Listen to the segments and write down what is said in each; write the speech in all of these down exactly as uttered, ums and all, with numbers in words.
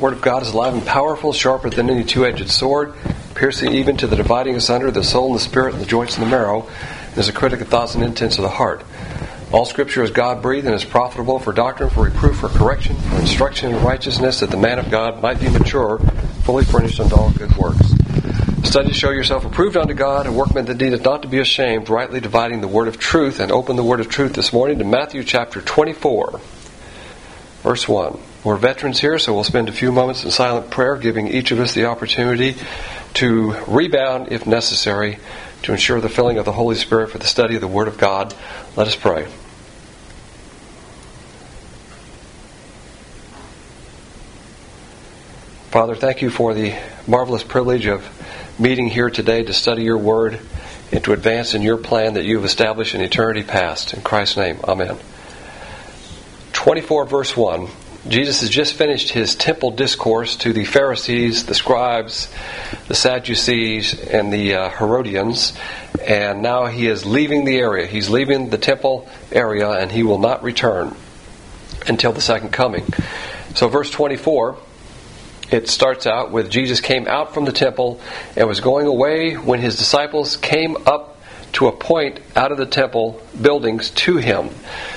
Word of God is alive and powerful, sharper than any two-edged sword, piercing even to the dividing asunder the soul and the spirit and the joints and the marrow, and is a critic of thoughts and intents of the heart. All Scripture is God-breathed and is profitable for doctrine, for reproof, for correction, for instruction in righteousness, that the man of God might be mature, fully furnished unto all good works. Study to show yourself approved unto God, a workman that needeth not to be ashamed, rightly dividing the word of truth. And open the word of truth this morning to Matthew chapter twenty-four, verse one. We're veterans here, so we'll spend a few moments in silent prayer, giving each of us the opportunity to rebound if necessary, to ensure the filling of the Holy Spirit for the study of the Word of God. Let us pray. Father, thank you for the marvelous privilege of meeting here today to study your Word and to advance in your plan that you have established in eternity past. In Christ's name, amen. twenty-four verse one. Jesus has just finished his temple discourse to the Pharisees, the scribes, the Sadducees, and the uh, Herodians, and now he is leaving the area. He's leaving the temple area, and he will not return until the second coming. So verse twenty-four, it starts out with Jesus came out from the temple and was going away when his disciples came up to a point out of the temple buildings to him.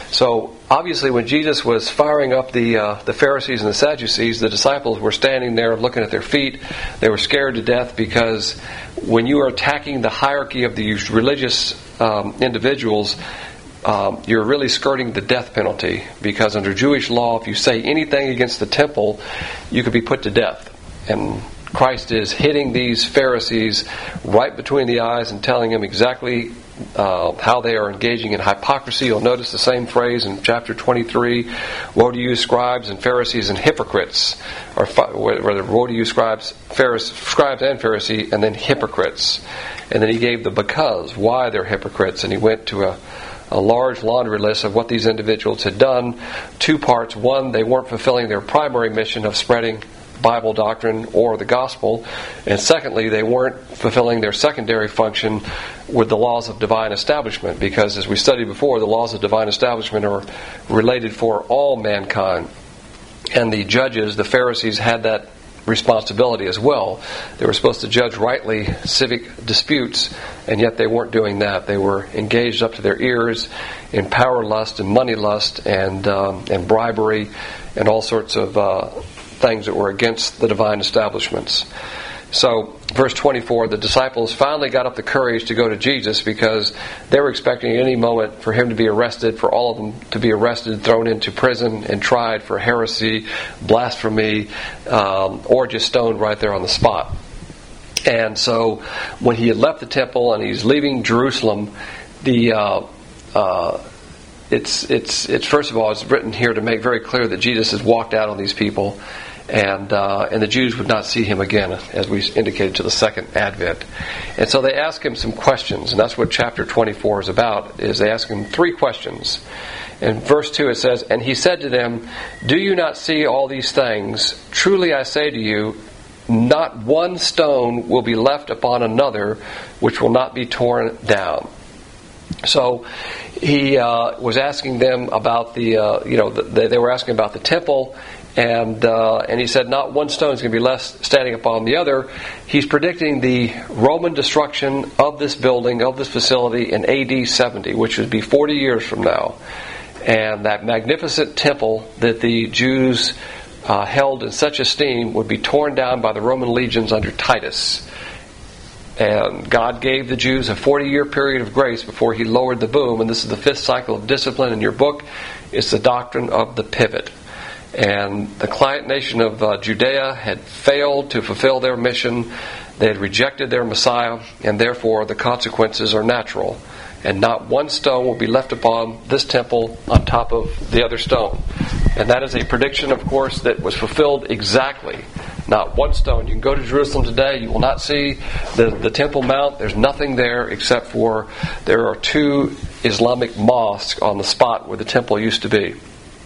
So obviously when Jesus was firing up the uh, the Pharisees and the Sadducees, the disciples were standing there looking at their feet. They were scared to death because when you are attacking the hierarchy of these religious um, individuals, um, you're really skirting the death penalty, because under Jewish law, if you say anything against the temple, you could be put to death. And Christ is hitting these Pharisees right between the eyes and telling them exactly uh, how they are engaging in hypocrisy. You'll notice the same phrase in chapter twenty-three. Woe to you, scribes and Pharisees and hypocrites. Or rather, woe to you, scribes, Pharisees, scribes and Pharisees, and then hypocrites. And then he gave the because, why they're hypocrites. And he went to a a large laundry list of what these individuals had done. Two parts. One, they weren't fulfilling their primary mission of spreading Bible doctrine or the gospel. And secondly, they weren't fulfilling their secondary function with the laws of divine establishment, because as we studied before, the laws of divine establishment are related for all mankind. And the judges, the Pharisees, had that responsibility as well. They were supposed to judge rightly civic disputes, and yet they weren't doing that. They were engaged up to their ears in power lust and money lust and um, and bribery and all sorts of uh, things that were against the divine establishments. So, verse twenty-four, the disciples finally got up the courage to go to Jesus, because they were expecting at any moment for him to be arrested, for all of them to be arrested, thrown into prison, and tried for heresy, blasphemy, um, or just stoned right there on the spot. And so, when he had left the temple and he's leaving Jerusalem, the uh, uh, it's it's it's first of all, it's written here to make very clear that Jesus has walked out on these people. And uh, and the Jews would not see him again, as we indicated, to the second advent. And so they ask him some questions, and that's what chapter twenty-four is about. Is they ask him three questions. In verse two it says, "And he said to them, Do you not see all these things? Truly I say to you, not one stone will be left upon another which will not be torn down." So he uh, was asking them about the, uh, you know, the, they were asking about the temple. And uh, and he said, not one stone is going to be left standing upon the other. He's predicting the Roman destruction of this building, of this facility, in A D seventy, which would be forty years from now. And that magnificent temple that the Jews uh, held in such esteem would be torn down by the Roman legions under Titus. And God gave the Jews a forty-year period of grace before he lowered the boom. And this is the fifth cycle of discipline in your book. It's the doctrine of the pivot. And the client nation of uh, Judea had failed to fulfill their mission. They had rejected their Messiah, and therefore the consequences are natural. And not one stone will be left upon this temple on top of the other stone. And that is a prediction, of course, that was fulfilled exactly. Not one stone. You can go to Jerusalem today, you will not see the, the Temple Mount. There's nothing there except for there are two Islamic mosques on the spot where the temple used to be.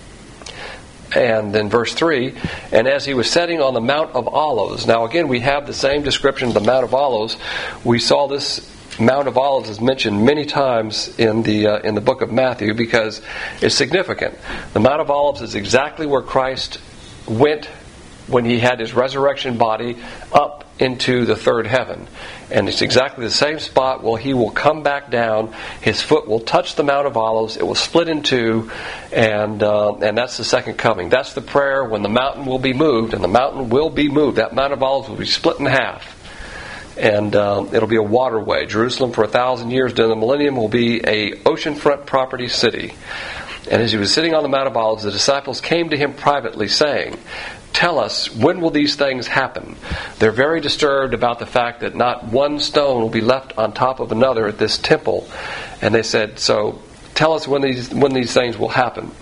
And then verse three, and as he was sitting on the Mount of Olives. Now again, we have the same description of the Mount of Olives. We saw this Mount of Olives is mentioned many times in the uh, in the book of Matthew, because it's significant. The Mount of Olives is exactly where Christ went when he had his resurrection body up into the third heaven. And it's exactly the same spot where he will come back down. His foot will touch the Mount of Olives. It will split in two. And, uh, and that's the second coming. That's the prayer when the mountain will be moved. And the mountain will be moved. That Mount of Olives will be split in half. And um, it'll be a waterway. Jerusalem for a thousand years during the millennium will be a oceanfront property city. And as he was sitting on the Mount of Olives, the disciples came to him privately, saying, "Tell us, when will these things happen?" They're very disturbed about the fact that not one stone will be left on top of another at this temple. And they said, so tell us when these when these things will happen.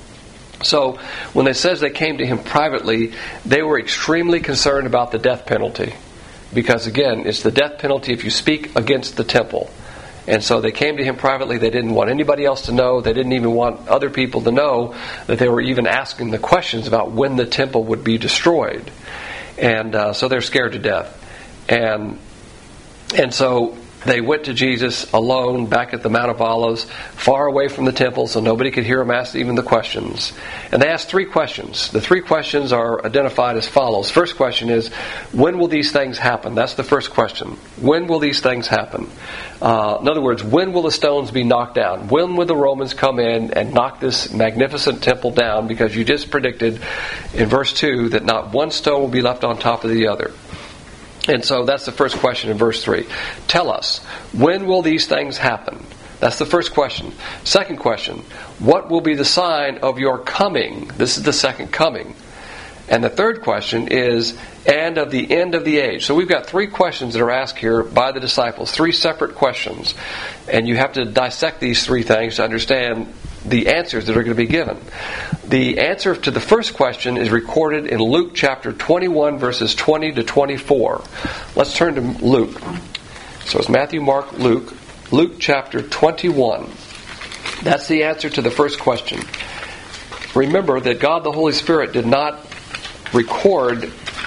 So when it says they came to him privately, they were extremely concerned about the death penalty. Because again, it's the death penalty if you speak against the temple. And so they came to him privately. They didn't want anybody else to know. They didn't even want other people to know that they were even asking the questions about when the temple would be destroyed. And uh, so they're scared to death. And and so they went to Jesus alone back at the Mount of Olives, far away from the temple, so nobody could hear him ask even the questions. And they asked three questions. The three questions are identified as follows. First question is, when will these things happen? That's the first question. When will these things happen? Uh, in other words, when will the stones be knocked down? When will the Romans come in and knock this magnificent temple down? Because you just predicted in verse two that not one stone will be left on top of the other. And so that's the first question in verse three. Tell us, when will these things happen? That's the first question. Second question, what will be the sign of your coming? This is the second coming. And the third question is, and of the end of the age. So we've got three questions that are asked here by the disciples, three separate questions. And you have to dissect these three things to understand the answers that are going to be given. The answer to the first question is recorded in Luke chapter twenty-one, verses twenty to twenty-four. Let's turn to Luke. So it's Matthew, Mark, Luke. Luke chapter twenty-one. That's the answer to the first question. Remember that God the Holy Spirit did not record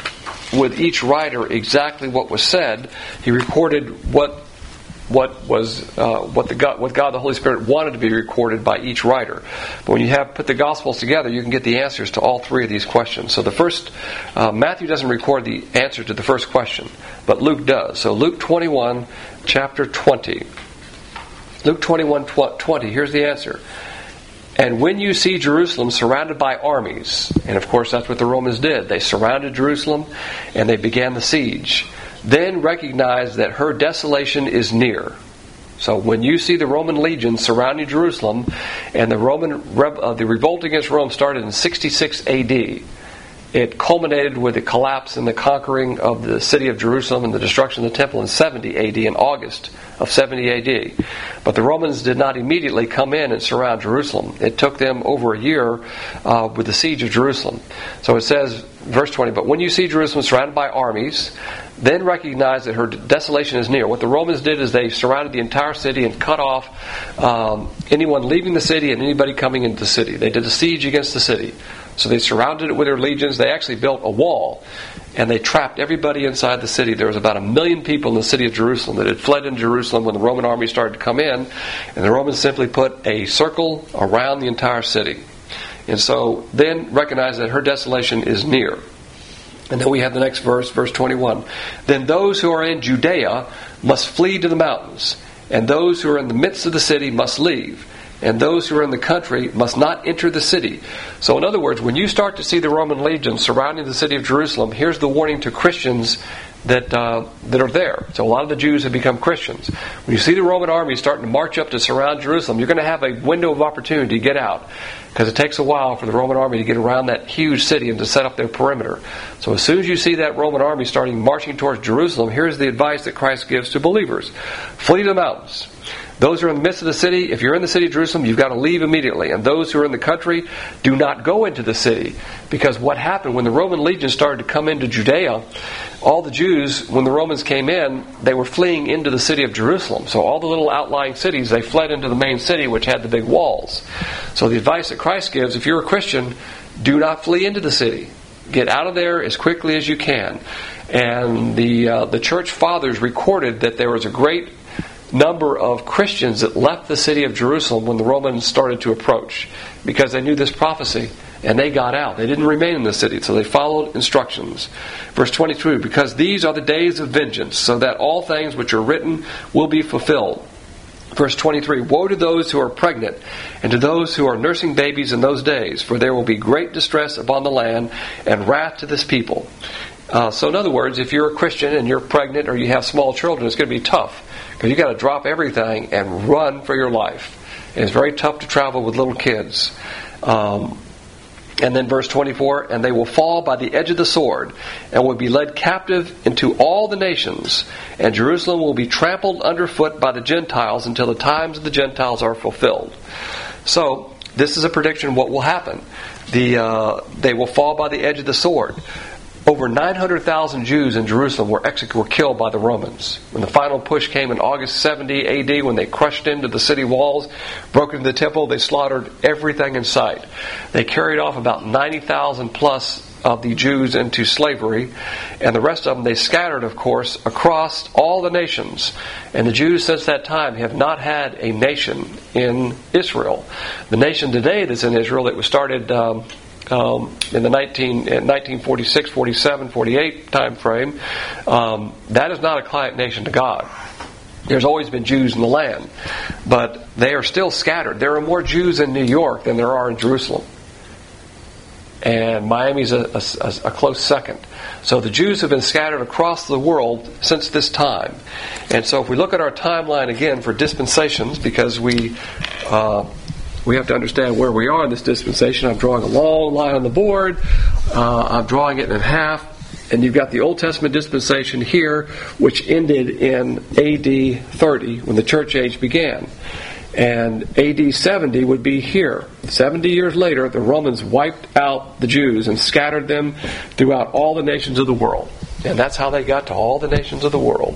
with each writer exactly what was said. He recorded what what was uh, what the God, what God the Holy Spirit wanted to be recorded by each writer. But when you have put the Gospels together, you can get the answers to all three of these questions. So the first, uh, Matthew doesn't record the answer to the first question, but Luke does. So Luke twenty-one, chapter twenty. Luke twenty-one, twenty. Here's the answer. And when you see Jerusalem surrounded by armies, and of course that's what the Romans did. They surrounded Jerusalem and they began the siege. Then recognize that her desolation is near. So when you see the Roman legion surrounding Jerusalem, and the Roman uh, the revolt against Rome started in sixty-six A D, it culminated with the collapse and the conquering of the city of Jerusalem and the destruction of the temple in seventy A D, in August of seventy A D. But the Romans did not immediately come in and surround Jerusalem. It took them over a year uh, with the siege of Jerusalem. So it says, verse twenty, but when you see Jerusalem surrounded by armies, then recognize that her desolation is near. What the Romans did is they surrounded the entire city and cut off um, anyone leaving the city and anybody coming into the city. They did a siege against the city. So they surrounded it with their legions. They actually built a wall, and they trapped everybody inside the city. There was about a million people in the city of Jerusalem that had fled in Jerusalem when the Roman army started to come in, and the Romans simply put a circle around the entire city. And so then recognize that her desolation is near. And then we have the next verse, verse twenty-one. Then those who are in Judea must flee to the mountains, and those who are in the midst of the city must leave, and those who are in the country must not enter the city. So in other words, when you start to see the Roman legion surrounding the city of Jerusalem, here's the warning to Christians that uh, that are there. So a lot of the Jews have become Christians. When you see the Roman army starting to march up to surround Jerusalem, you're going to have a window of opportunity to get out, because it takes a while for the Roman army to get around that huge city and to set up their perimeter. So as soon as you see that Roman army starting marching towards Jerusalem, here's the advice that Christ gives to believers. Flee to the mountains. Those who are in the midst of the city, if you're in the city of Jerusalem, you've got to leave immediately. And those who are in the country, do not go into the city. Because what happened when the Roman legion started to come into Judea, all the Jews, when the Romans came in, they were fleeing into the city of Jerusalem. So all the little outlying cities, they fled into the main city, which had the big walls. So the advice that Christ gives, if you're a Christian, do not flee into the city. Get out of there as quickly as you can. And the uh, the church fathers recorded that there was a great number of Christians that left the city of Jerusalem when the Romans started to approach, because they knew this prophecy. and they got out. They didn't remain in the city, so they followed instructions. Verse twenty-two, because these are the days of vengeance, so that all things which are written will be fulfilled. Verse twenty-three, woe to those who are pregnant, and to those who are nursing babies in those days, for there will be great distress upon the land, and wrath to this people. Uh, so in other words, if you're a Christian and you're pregnant or you have small children, it's going to be tough, because you've got to drop everything and run for your life. And it's very tough to travel with little kids. Um, and then verse twenty-four, and they will fall by the edge of the sword, and will be led captive into all the nations, and Jerusalem will be trampled underfoot by the Gentiles until the times of the Gentiles are fulfilled. So, this is a prediction of what will happen. The uh, they will fall by the edge of the sword. Over nine hundred thousand Jews in Jerusalem were executed, were killed by the Romans. When the final push came in August seventy A D, when they crushed into the city walls, broke into the temple, they slaughtered everything in sight. They carried off about ninety thousand plus of the Jews into slavery, and the rest of them they scattered, of course, across all the nations. And the Jews since that time have not had a nation in Israel. The nation today that's in Israel, it was started Um, Um, in the nineteen, in nineteen forty-six, forty-seven, forty-eight time frame, um, that is not a client nation to God. There's always been Jews in the land, but they are still scattered. There are more Jews in New York than there are in Jerusalem, and Miami's a, a, a close second. So the Jews have been scattered across the world since this time. And so if we look at our timeline again for dispensations, because we uh, We have to understand where we are in this dispensation. I'm drawing a long line on the board. Uh, I'm drawing it in half. And you've got the Old Testament dispensation here, which ended in A D thirty, when the church age began. And A D seventy would be here. seventy years later, the Romans wiped out the Jews and scattered them throughout all the nations of the world. And that's how they got to all the nations of the world.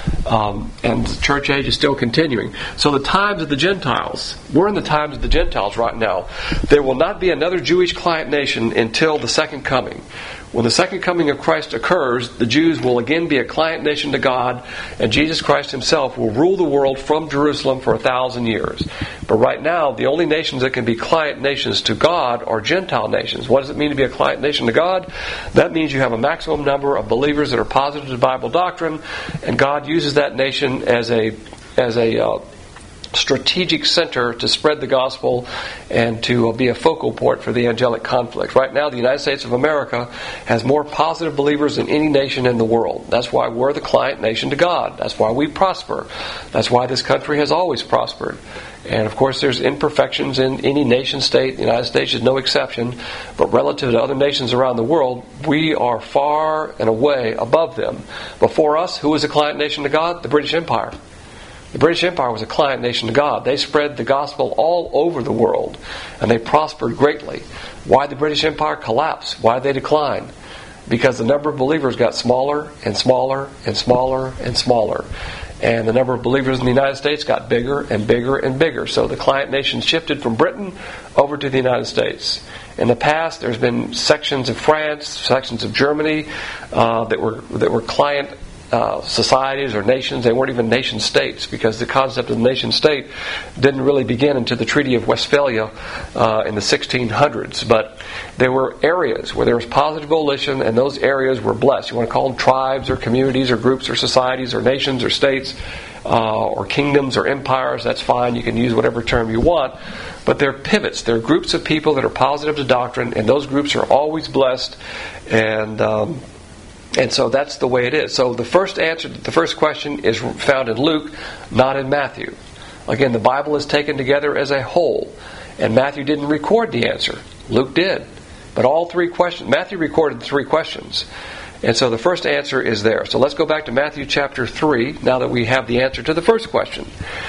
Um, and the church age is still continuing. So the times of the Gentiles, we're in the times of the Gentiles right now. There will not be another Jewish client nation until the second coming. When the second coming of Christ occurs, the Jews will again be a client nation to God, and Jesus Christ himself will rule the world from Jerusalem for a thousand years. But right now, the only nations that can be client nations to God are Gentile nations. What does it mean to be a client nation to God? That means you have a maximum number of believers that are positive to Bible doctrine, and God uses that nation as a as a uh, strategic center to spread the gospel and to uh, be a focal point for the angelic conflict. Right now, the United States of America has more positive believers than any nation in the world. That's why we're the client nation to God. That's why we prosper. That's why this country has always prospered. And of course, there's imperfections in any nation state. The United States is no exception. But relative to other nations around the world, we are far and away above them. Before us, who was a client nation to God? The British Empire. The British Empire was a client nation to God. They spread the gospel all over the world, and they prospered greatly. Why did the British Empire collapse? Why did they decline? Because the number of believers got smaller and smaller and smaller and smaller. And the number of believers in the United States got bigger and bigger and bigger. So the client nation shifted from Britain over to the United States. In the past, there's been sections of France, sections of Germany uh, that were that were client Uh, societies or nations. They weren't even nation states, because the concept of the nation state didn't really begin until the Treaty of Westphalia uh, in the sixteen hundreds. But there were areas where there was positive volition, and those areas were blessed. You want to call them tribes or communities or groups or societies or nations or states uh, or kingdoms or empires. That's fine. You can use whatever term you want. But they're pivots. They're groups of people that are positive to doctrine, and those groups are always blessed. And um, And so that's the way it is. So the first answer, the first question is found in Luke, not in Matthew. Again, the Bible is taken together as a whole. And Matthew didn't record the answer. Luke did. But all three questions, Matthew recorded three questions. And so the first answer is there. So let's go back to Matthew chapter three, now that we have the answer to the first question.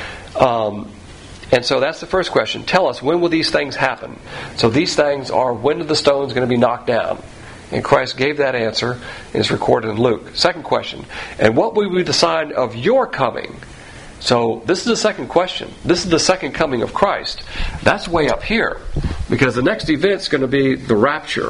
Um, and so that's the first question. Tell us, when will these things happen? So these things are, when are the stones going to be knocked down? And Christ gave that answer, and it's recorded in Luke. Second question, and what will be the sign of your coming? So this is the second question. This is the second coming of Christ. That's way up here, because the next event's going to be the rapture.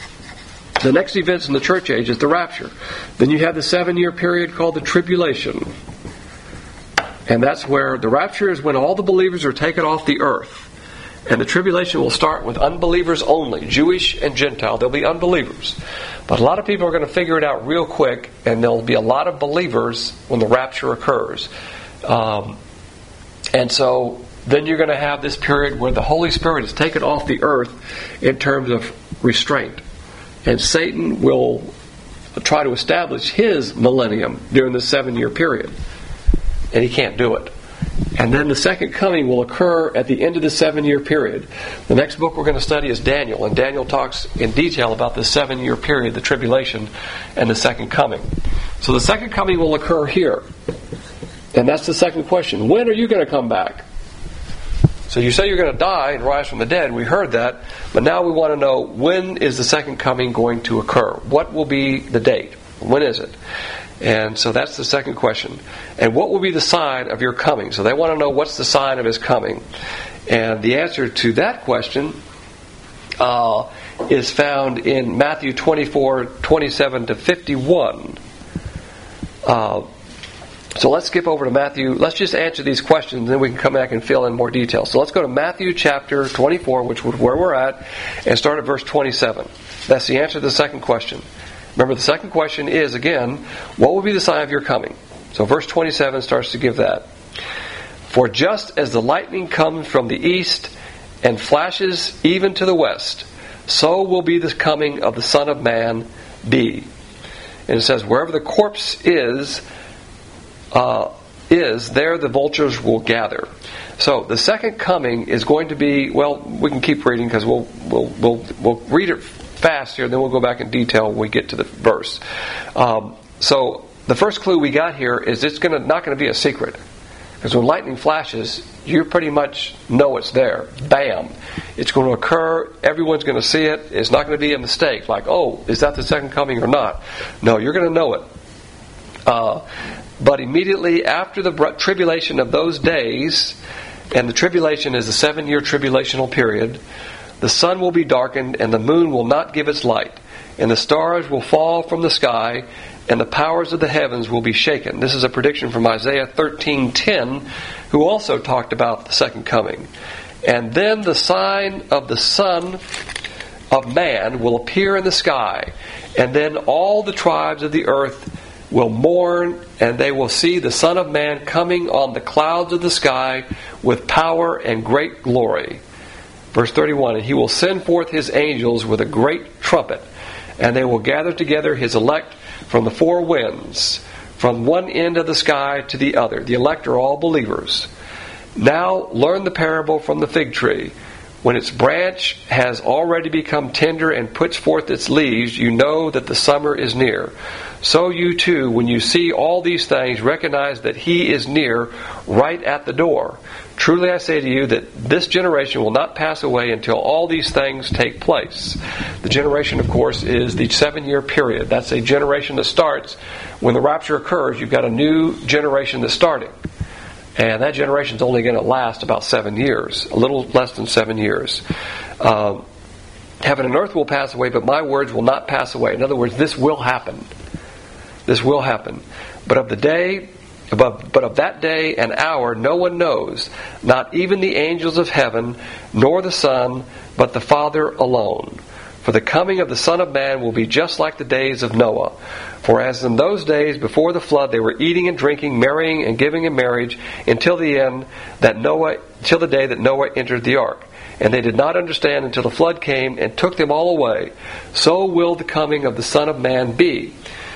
The next event in the church age is the rapture. Then you have the seven-year period called the tribulation. And that's where the rapture is when all the believers are taken off the earth. And the tribulation will start with unbelievers only, Jewish and Gentile. There'll be unbelievers. But a lot of people are going to figure it out real quick, and there'll be a lot of believers when the rapture occurs. Um, and so then you're going to have this period where the Holy Spirit is taken off the earth in terms of restraint. And Satan will try to establish his millennium during the seven-year period. And he can't do it. And then the second coming will occur at the end of the seven-year period. The next book we're going to study is Daniel, and Daniel talks in detail about the seven-year period, the tribulation, and the second coming. So the second coming will occur here. And that's the second question. When are you going to come back? So you say you're going to die and rise from the dead. We heard that. But now we want to know, when is the second coming going to occur? What will be the date? When is it? And so that's the second question. And what will be the sign of your coming? So they want to know, what's the sign of his coming? And the answer to that question uh, is found in Matthew twenty-four, twenty-seven to fifty-one. Uh, so let's skip over to Matthew. Let's just answer these questions, and then we can come back and fill in more detail. So let's go to Matthew chapter twenty-four, which is where we're at, and start at verse twenty-seven. That's the answer to the second question. Remember, the second question is, again, what will be the sign of your coming? So verse twenty-seven starts to give that. For just as the lightning comes from the east and flashes even to the west, so will be the coming of the Son of Man be. And it says, wherever the corpse is, uh, is, there the vultures will gather. So the second coming is going to be, well, we can keep reading because we'll we'll we'll we'll read it fast here, and then we'll go back in detail when we get to the verse. Um, so the first clue we got here is it's going to not going to be a secret, because when lightning flashes, you pretty much know it's there. Bam! It's going to occur. Everyone's going to see it. It's not going to be a mistake. Like, oh, is that the second coming or not? No, you're going to know it. Uh, but immediately after the tribulation of those days, and the tribulation is the seven-year tribulational period, the sun will be darkened, and the moon will not give its light, and the stars will fall from the sky, and the powers of the heavens will be shaken. This is a prediction from Isaiah thirteen ten, who also talked about the second coming. And then the sign of the Son of Man will appear in the sky, and then all the tribes of the earth will mourn, and they will see the Son of Man coming on the clouds of the sky with power and great glory. Verse thirty-one, and he will send forth his angels with a great trumpet, and they will gather together his elect from the four winds, from one end of the sky to the other. The elect are all believers. Now learn the parable from the fig tree. When its branch has already become tender and puts forth its leaves, you know that the summer is near. So you too, when you see all these things, recognize that he is near, right at the door. Truly I say to you that this generation will not pass away until all these things take place. The generation, of course, is the seven-year period. That's a generation that starts when the rapture occurs. You've got a new generation that's starting. And that generation is only going to last about seven years, a little less than seven years. Um, Heaven and earth will pass away, but my words will not pass away. In other words, this will happen. This will happen. But of the day, but of that day and hour, no one knows, not even the angels of heaven, nor the Son, but the Father alone. For the coming of the Son of Man will be just like the days of Noah. For as in those days before the flood, they were eating and drinking, marrying and giving in marriage, until the end that Noah, till the day that Noah entered the ark. And they did not understand until the flood came and took them all away. So will the coming of the Son of Man be.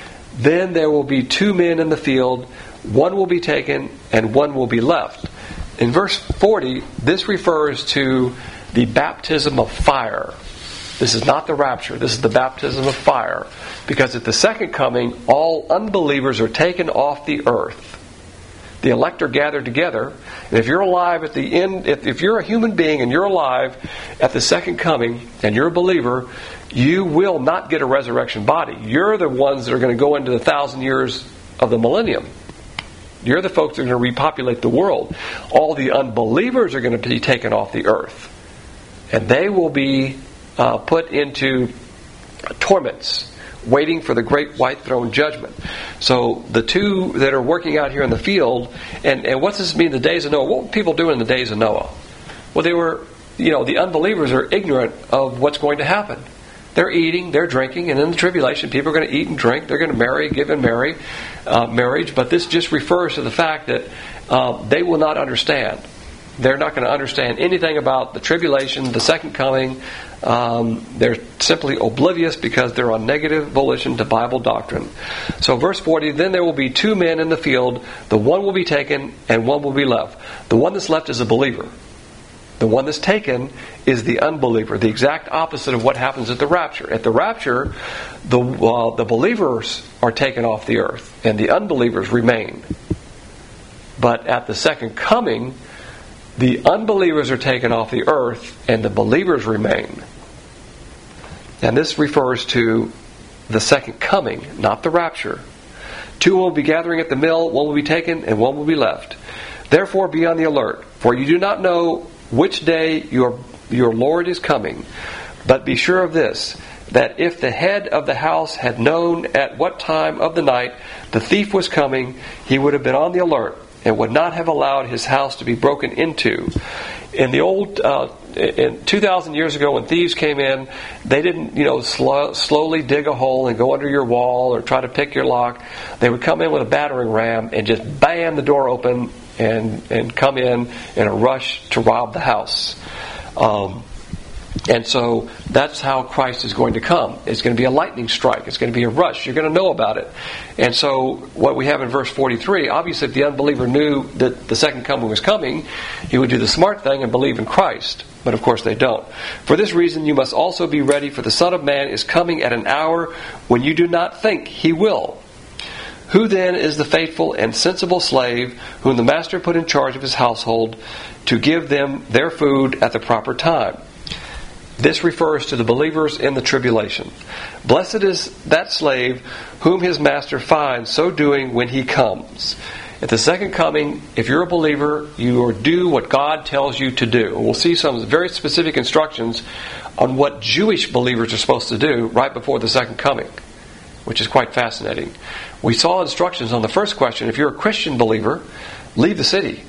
Then there will be two men in the field, one will be taken and one will be left. In verse forty, this refers to the baptism of fire. This is not the rapture. This is the baptism of fire. Because at the second coming, all unbelievers are taken off the earth. The elect are gathered together. And if you're alive at the end, if, if you're a human being and you're alive at the second coming and you're a believer, you will not get a resurrection body. You're the ones that are going to go into the thousand years of the millennium. You're the folks that are going to repopulate the world. All the unbelievers are going to be taken off the earth. And they will be Uh, put into torments, waiting for the great white throne judgment. So the two that are working out here in the field, and, and what does this mean, the days of Noah? What were people doing in the days of Noah? Well, they were you know, the unbelievers are ignorant of what's going to happen. They're eating, they're drinking, and in the tribulation, people are going to eat and drink. They're going to marry, give and marry, uh, marriage. But this just refers to the fact that uh, they will not understand. They're not going to understand anything about the tribulation, the second coming. Um, they're simply oblivious because they're on negative volition to Bible doctrine. So verse forty, then there will be two men in the field. The one will be taken and one will be left. The one that's left is a believer. The one that's taken is the unbeliever, the exact opposite of what happens at the rapture. At the rapture, the uh, the believers are taken off the earth and the unbelievers remain. But at the second coming, the unbelievers are taken off the earth and the believers remain. And this refers to the second coming, not the rapture. Two will be gathering at the mill, one will be taken and one will be left. Therefore be on the alert, for you do not know which day your your Lord is coming. But be sure of this, that if the head of the house had known at what time of the night the thief was coming, he would have been on the alert and would not have allowed his house to be broken into. In the old, uh, in two thousand years ago, when thieves came in, they didn't, you know, slow, slowly dig a hole and go under your wall or try to pick your lock. They would come in with a battering ram and just bam the door open and and come in in a rush to rob the house. Um, and so that's how Christ is going to come. It's going to be a lightning strike. It's going to be a rush. You're going to know about it. And so what we have in verse forty-three, obviously if the unbeliever knew that the second coming was coming, he would do the smart thing and believe in Christ. But of course they don't. For this reason you must also be ready, for the Son of Man is coming at an hour when you do not think he will. Who then is the faithful and sensible slave whom the master put in charge of his household to give them their food at the proper time? This refers to the believers in the tribulation. Blessed is that slave whom his master finds so doing when he comes. At the second coming, if you're a believer, you are do what God tells you to do. And we'll see some very specific instructions on what Jewish believers are supposed to do right before the second coming, which is quite fascinating. We saw instructions on the first question. If you're a Christian believer, leave the city.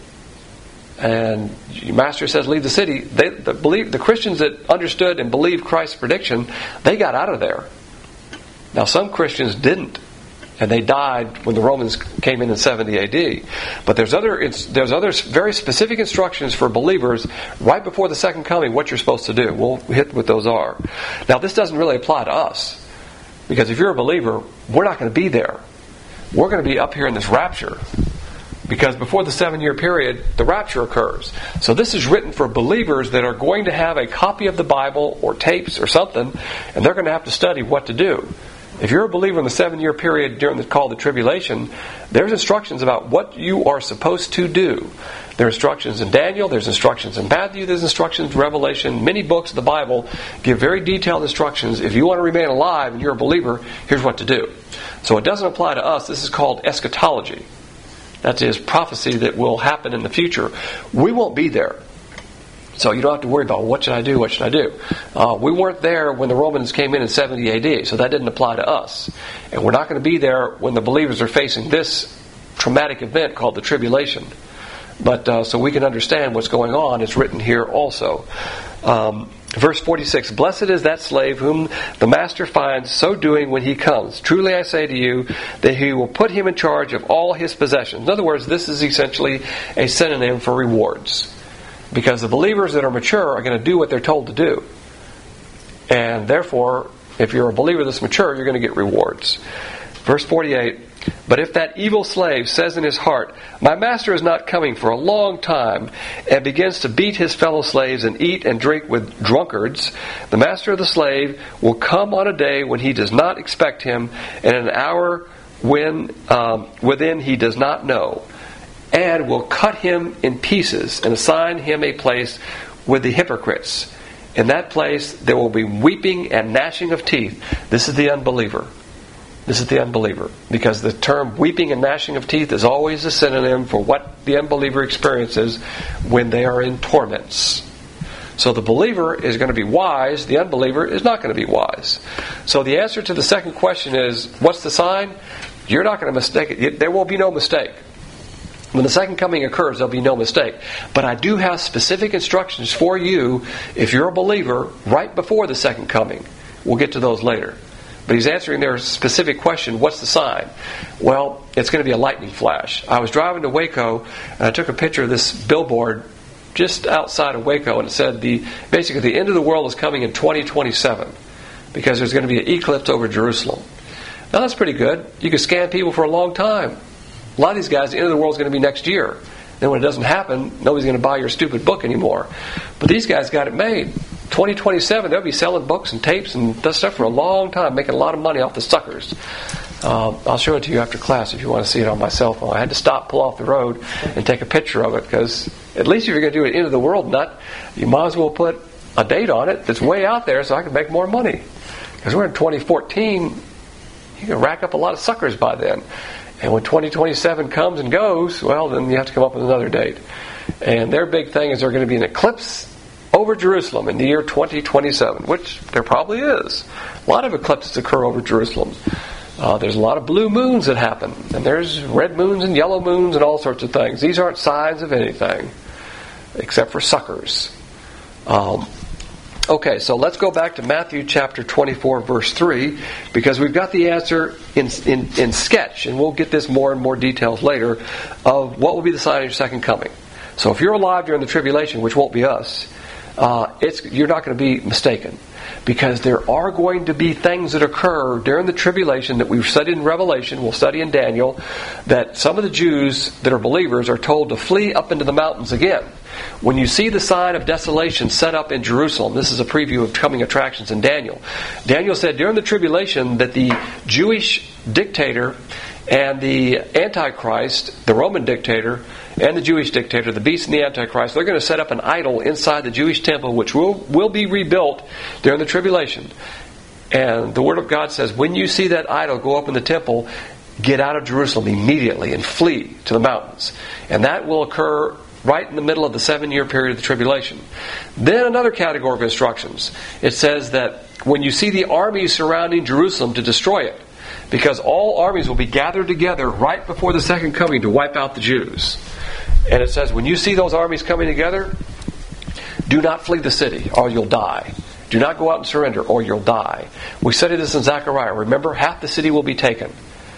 And your master says leave the city. They, the, believe, the Christians that understood and believed Christ's prediction, they got out of there. Now some Christians didn't, and they died when the Romans came in in seventy A D. But there's other there's other very specific instructions for believers right before the second coming, what you're supposed to do. We'll hit what those are. Now this doesn't really apply to us, because if you're a believer, we're not going to be there. We're going to be up here in this rapture. Because before the seven-year period, the rapture occurs. So this is written for believers that are going to have a copy of the Bible or tapes or something, and they're going to have to study what to do. If you're a believer in the seven-year period during the called the tribulation, there's instructions about what you are supposed to do. There are instructions in Daniel, there's instructions in Matthew, there's instructions in Revelation. Many books of the Bible give very detailed instructions. If you want to remain alive and you're a believer, here's what to do. So it doesn't apply to us. This is called eschatology. That is prophecy that will happen in the future. We won't be there. So you don't have to worry about, what should I do, what should I do? Uh, we weren't there when the Romans came in in seventy A D, so that didn't apply to us. And we're not going to be there when the believers are facing this traumatic event called the tribulation. But uh, so we can understand what's going on, it's written here also. Um, verse forty-six, blessed is that slave whom the master finds so doing when he comes. Truly I say to you that he will put him in charge of all his possessions. In other words, this is essentially a synonym for rewards. Because the believers that are mature are going to do what they're told to do. And therefore, if you're a believer that's mature, you're going to get rewards. Verse forty-eight, but if that evil slave says in his heart, my master is not coming for a long time, and begins to beat his fellow slaves and eat and drink with drunkards, the master of the slave will come on a day when he does not expect him, and an hour when um, within he does not know, and will cut him in pieces and assign him a place with the hypocrites. In that place there will be weeping and gnashing of teeth. This is the unbeliever. This is the unbeliever. Because the term weeping and gnashing of teeth is always a synonym for what the unbeliever experiences when they are in torments. So the believer is going to be wise. The unbeliever is not going to be wise. So the answer to the second question is, what's the sign? You're not going to mistake it. There will be no mistake. When the second coming occurs, there'll be no mistake. But I do have specific instructions for you, if you're a believer, right before the second coming. We'll get to those later. But he's answering their specific question, what's the sign? Well, it's going to be a lightning flash. I was driving to Waco, and I took a picture of this billboard just outside of Waco, and it said, the basically the end of the world is coming in twenty twenty-seven, because there's going to be an eclipse over Jerusalem. Now that's pretty good. You can scam people for a long time. A lot of these guys, the end of the world is going to be next year. Then when it doesn't happen, nobody's going to buy your stupid book anymore. But these guys got it made. twenty twenty-seven, they'll be selling books and tapes and that stuff for a long time, making a lot of money off the suckers. Uh, I'll show it to you after class if you want to see it on my cell phone. I had to stop, pull off the road, and take a picture of it, because at least if you're going to do an end of the world nut, you might as well put a date on it that's way out there so I can make more money. Because we're in twenty fourteen, you can rack up a lot of suckers by then. And when twenty twenty-seven comes and goes, well, then you have to come up with another date. And their big thing is there's going to be an eclipse over Jerusalem in the year twenty twenty-seven, which there probably is. A lot of eclipses occur over Jerusalem. Uh, there's a lot of blue moons that happen. And there's red moons and yellow moons and all sorts of things. These aren't signs of anything, except for suckers. Um, okay, so let's go back to Matthew chapter twenty-four, verse three, because we've got the answer in, in, in sketch, and we'll get this more and more details later, of what will be the sign of your second coming. So if you're alive during the tribulation, which won't be us, uh, it's you're not going to be mistaken. Because there are going to be things that occur during the tribulation that we've studied in Revelation, we'll study in Daniel, that some of the Jews that are believers are told to flee up into the mountains again. When you see the sign of desolation set up in Jerusalem, this is a preview of coming attractions in Daniel. Daniel said during the tribulation that the Jewish dictator and the Antichrist, the Roman dictator, and the Jewish dictator, the beast and the Antichrist, they're going to set up an idol inside the Jewish temple, which will, will be rebuilt during the tribulation. And the Word of God says, when you see that idol go up in the temple, get out of Jerusalem immediately and flee to the mountains. And that will occur right in the middle of the seven-year period of the tribulation. Then another category of instructions. It says that when you see the armies surrounding Jerusalem to destroy it, because all armies will be gathered together right before the second coming to wipe out the Jews. And it says, when you see those armies coming together, do not flee the city, or you'll die. Do not go out and surrender, or you'll die. We studied this in Zechariah. Remember, half the city will be taken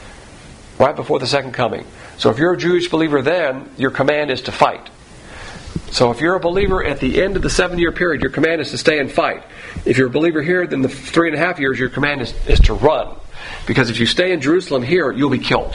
right before the second coming. So if you're a Jewish believer then, your command is to fight. So if you're a believer at the end of the seven-year period, your command is to stay and fight. If you're a believer here, then the three and a half years, your command is, is to run. Because if you stay in Jerusalem here, you'll be killed.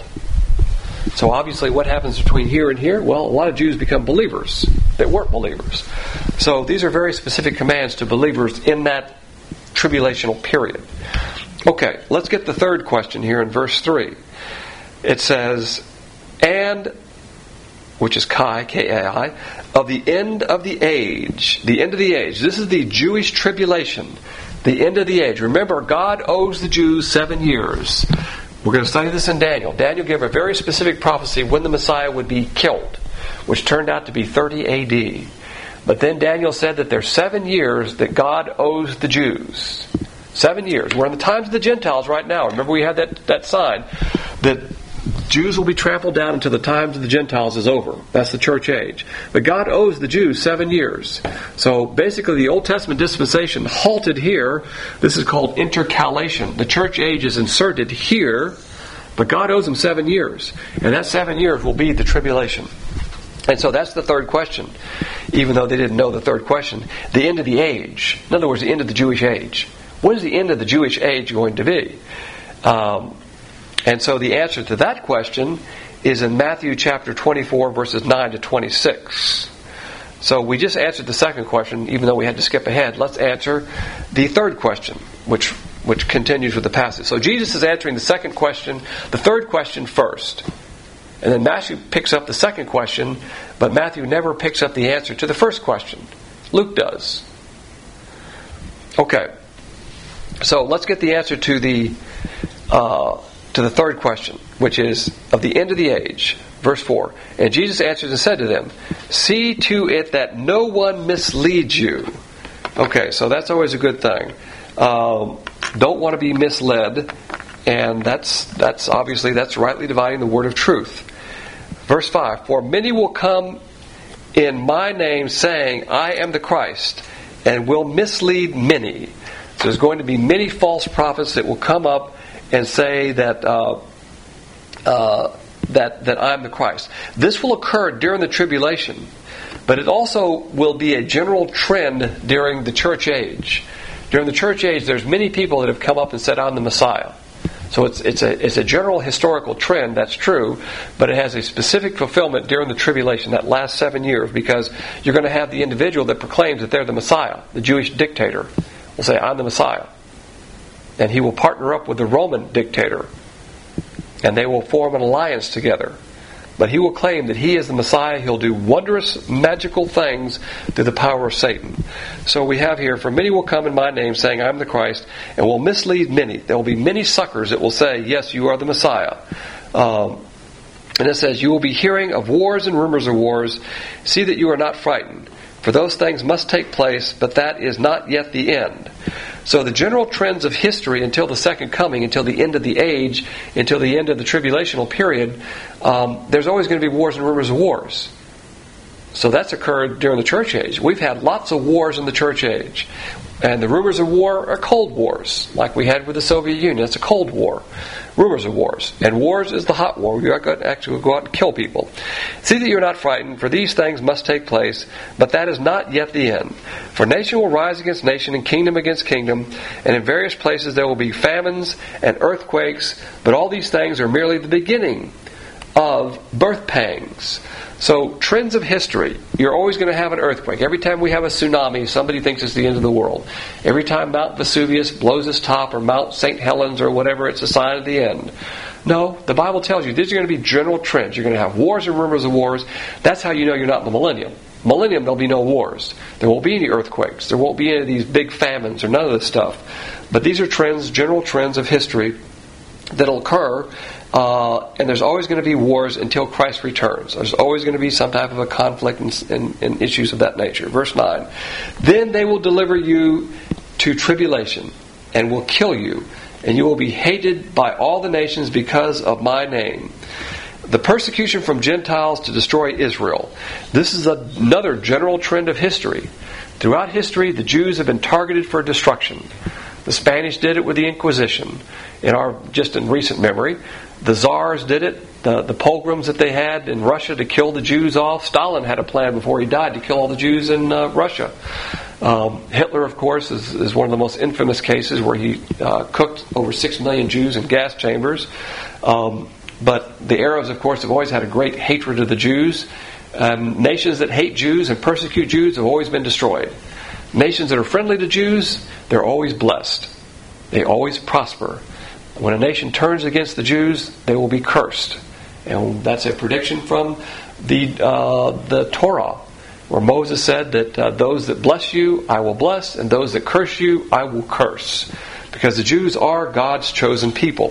So obviously what happens between here and here? Well, a lot of Jews become believers that weren't believers. So these are very specific commands to believers in that tribulational period. Okay, let's get the third question here in verse three. It says, and, which is Kai, K A I, of the end of the age. The end of the age. This is the Jewish tribulation. The end of the age. Remember, God owes the Jews seven years. We're going to study this in Daniel. Daniel gave a very specific prophecy when the Messiah would be killed, which turned out to be thirty A D. But then Daniel said that there's seven years that God owes the Jews. Seven years. We're in the times of the Gentiles right now. Remember we had that, that sign that Jews will be trampled down until the times of the Gentiles is over. That's the church age. But God owes the Jews seven years. So basically the Old Testament dispensation halted here. This is called intercalation. The church age is inserted here, but God owes them seven years. And that seven years will be the tribulation. And so that's the third question. Even though they didn't know the third question. The end of the age. In other words, the end of the Jewish age. When is the end of the Jewish age going to be? Um... And so the answer to that question is in Matthew chapter twenty-four, verses nine to twenty-six. So we just answered the second question, even though we had to skip ahead. Let's answer the third question, which which continues with the passage. So Jesus is answering the second question, the third question first. And then Matthew picks up the second question, but Matthew never picks up the answer to the first question. Luke does. Okay. So let's get the answer to the... Uh, to the third question, which is of the end of the age. Verse four. And Jesus answered and said to them, see to it that no one misleads you. Okay, so that's always a good thing. Um, don't want to be misled, and that's that's obviously that's rightly dividing the word of truth. Verse five, for many will come in my name saying, I am the Christ, and will mislead many. So there's going to be many false prophets that will come up and say that uh, uh, that that I'm the Christ. This will occur during the tribulation, but it also will be a general trend during the church age. During the church age, there's many people that have come up and said, I'm the Messiah. So it's it's a it's a general historical trend, that's true, but it has a specific fulfillment during the tribulation, that last seven years, because you're going to have the individual that proclaims that they're the Messiah. The Jewish dictator will say, I'm the Messiah. And he will partner up with the Roman dictator, and they will form an alliance together. But he will claim that he is the Messiah. He'll do wondrous, magical things through the power of Satan. So we have here, for many will come in my name, saying, I am the Christ, and will mislead many. There will be many suckers that will say, yes, you are the Messiah. Um, and it says, you will be hearing of wars and rumors of wars. See that you are not frightened. For those things must take place, but that is not yet the end. So the general trends of history until the second coming, until the end of the age, until the end of the tribulational period, um, there's always going to be wars and rumors of wars. So that's occurred during the church age. We've had lots of wars in the church age. And the rumors of war are cold wars, like we had with the Soviet Union. It's a cold war. Rumors of wars. And wars is the hot war. You're going to actually go out and kill people. See that you're not frightened, for these things must take place, but that is not yet the end. For nation will rise against nation, and kingdom against kingdom, and in various places there will be famines and earthquakes, but all these things are merely the beginning of birth pangs. So, trends of history. You're always going to have an earthquake. Every time we have a tsunami, somebody thinks it's the end of the world. Every time Mount Vesuvius blows its top, or Mount Saint Helens, or whatever, it's a sign of the end. No, the Bible tells you these are going to be general trends. You're going to have wars and rumors of wars. That's how you know you're not in the millennium. Millennium, there'll be no wars. There won't be any earthquakes. There won't be any of these big famines or none of this stuff. But these are trends, general trends of history that'll occur. Uh, and there's always going to be wars until Christ returns. There's always going to be some type of a conflict and, and, and issues of that nature. Verse nine. Then they will deliver you to tribulation and will kill you, and you will be hated by all the nations because of my name. The persecution from Gentiles to destroy Israel. This is another general trend of history. Throughout history, the Jews have been targeted for destruction. The Spanish did it with the Inquisition. In our just in recent memory, the Tsars did it. The, the pogroms that they had in Russia to kill the Jews off. Stalin had a plan before he died to kill all the Jews in uh, Russia. Um, Hitler, of course, is, is one of the most infamous cases where he uh, cooked over six million Jews in gas chambers. Um, but the Arabs, of course, have always had a great hatred of the Jews. Um, nations that hate Jews and persecute Jews have always been destroyed. Nations that are friendly to Jews, they're always blessed. They always prosper. When a nation turns against the Jews, they will be cursed. And that's a prediction from the uh, the Torah, where Moses said that uh, those that bless you, I will bless, and those that curse you, I will curse. Because the Jews are God's chosen people.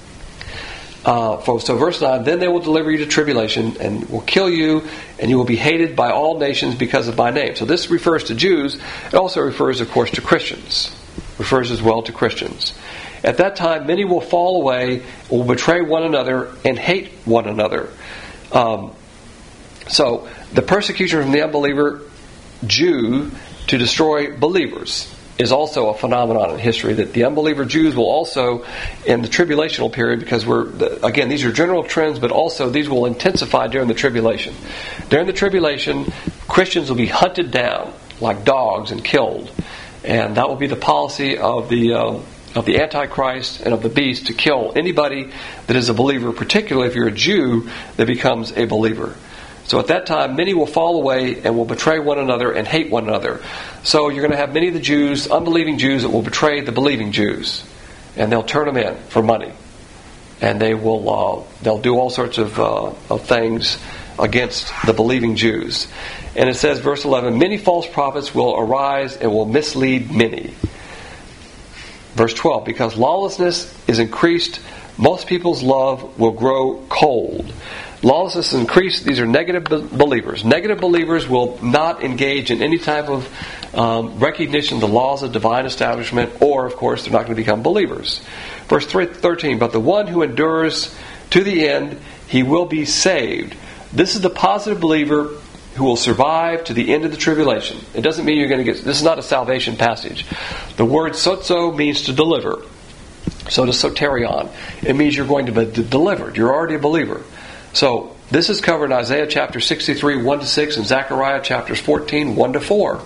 Uh, so verse nine, then they will deliver you to tribulation and will kill you, and you will be hated by all nations because of my name. So this refers to Jews. It also refers, of course, to Christians. Refers as well to Christians. At that time, many will fall away, will betray one another, and hate one another. Um, so, the persecution from the unbeliever Jew to destroy believers is also a phenomenon in history, that the unbeliever Jews will also, in the tribulational period, because we're, again, these are general trends, but also these will intensify during the tribulation. During the tribulation, Christians will be hunted down like dogs and killed. And that will be the policy of the um, of the Antichrist and of the beast, to kill anybody that is a believer, particularly if you're a Jew that becomes a believer. So at that time, many will fall away and will betray one another and hate one another. So you're going to have many of the Jews, unbelieving Jews, that will betray the believing Jews, and they'll turn them in for money, and they will uh, they'll do all sorts of uh, of things against the believing Jews. And it says, verse eleven, many false prophets will arise and will mislead many. Verse twelve, because lawlessness is increased, most people's love will grow cold. Lawlessness is increased. These are negative be- believers. Negative believers will not engage in any type of um, recognition of the laws of divine establishment, or, of course, they're not going to become believers. Verse thirteen, but the one who endures to the end, he will be saved. This is the positive believer who will survive to the end of the tribulation. It doesn't mean you're going to get... This is not a salvation passage. The word sozo means to deliver. So does soterion. It means you're going to be delivered. You're already a believer. So this is covered in Isaiah chapter sixty-three, one to six, and Zechariah chapters fourteen, one to four.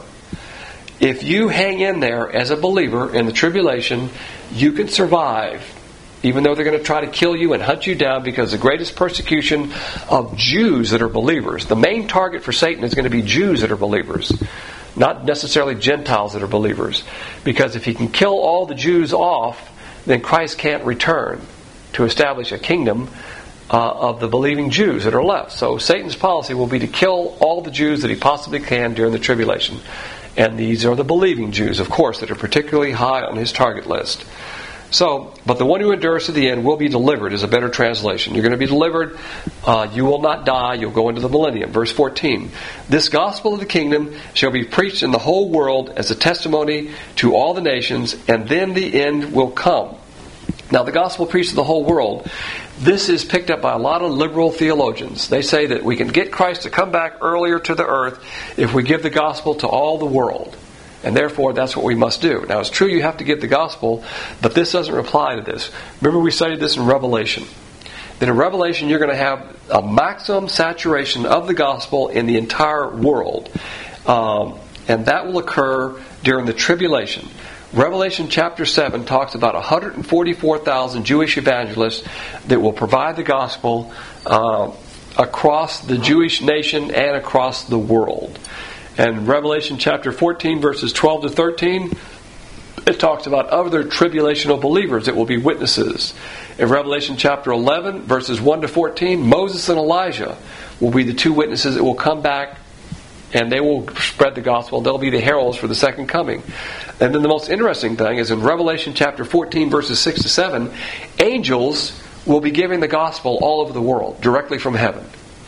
If you hang in there as a believer in the tribulation, you can survive, even though they're going to try to kill you and hunt you down, because the greatest persecution of Jews that are believers, the main target for Satan is going to be Jews that are believers, not necessarily Gentiles that are believers. Because if he can kill all the Jews off, then Christ can't return to establish a kingdom uh, of the believing Jews that are left. So Satan's policy will be to kill all the Jews that he possibly can during the tribulation. And these are the believing Jews, of course, that are particularly high on his target list. So, but the one who endures to the end will be delivered is a better translation. You're going to be delivered. Uh, you will not die. You'll go into the millennium. Verse fourteen. This gospel of the kingdom shall be preached in the whole world as a testimony to all the nations, and then the end will come. Now, the gospel preached to the whole world. This is picked up by a lot of liberal theologians. They say that we can get Christ to come back earlier to the earth if we give the gospel to all the world. And therefore, that's what we must do. Now, it's true you have to give the gospel, but this doesn't apply to this. Remember, we studied this in Revelation. That in Revelation, you're going to have a maximum saturation of the gospel in the entire world. Um, and that will occur during the tribulation. Revelation chapter seven talks about one hundred forty-four thousand Jewish evangelists that will provide the gospel uh, across the Jewish nation and across the world. And Revelation chapter fourteen, verses twelve to thirteen, it talks about other tribulational believers that will be witnesses. In Revelation chapter eleven, verses one to fourteen, Moses and Elijah will be the two witnesses that will come back, and they will spread the gospel. They'll be the heralds for the second coming. And then the most interesting thing is in Revelation chapter fourteen, verses six to seven, angels will be giving the gospel all over the world, directly from heaven.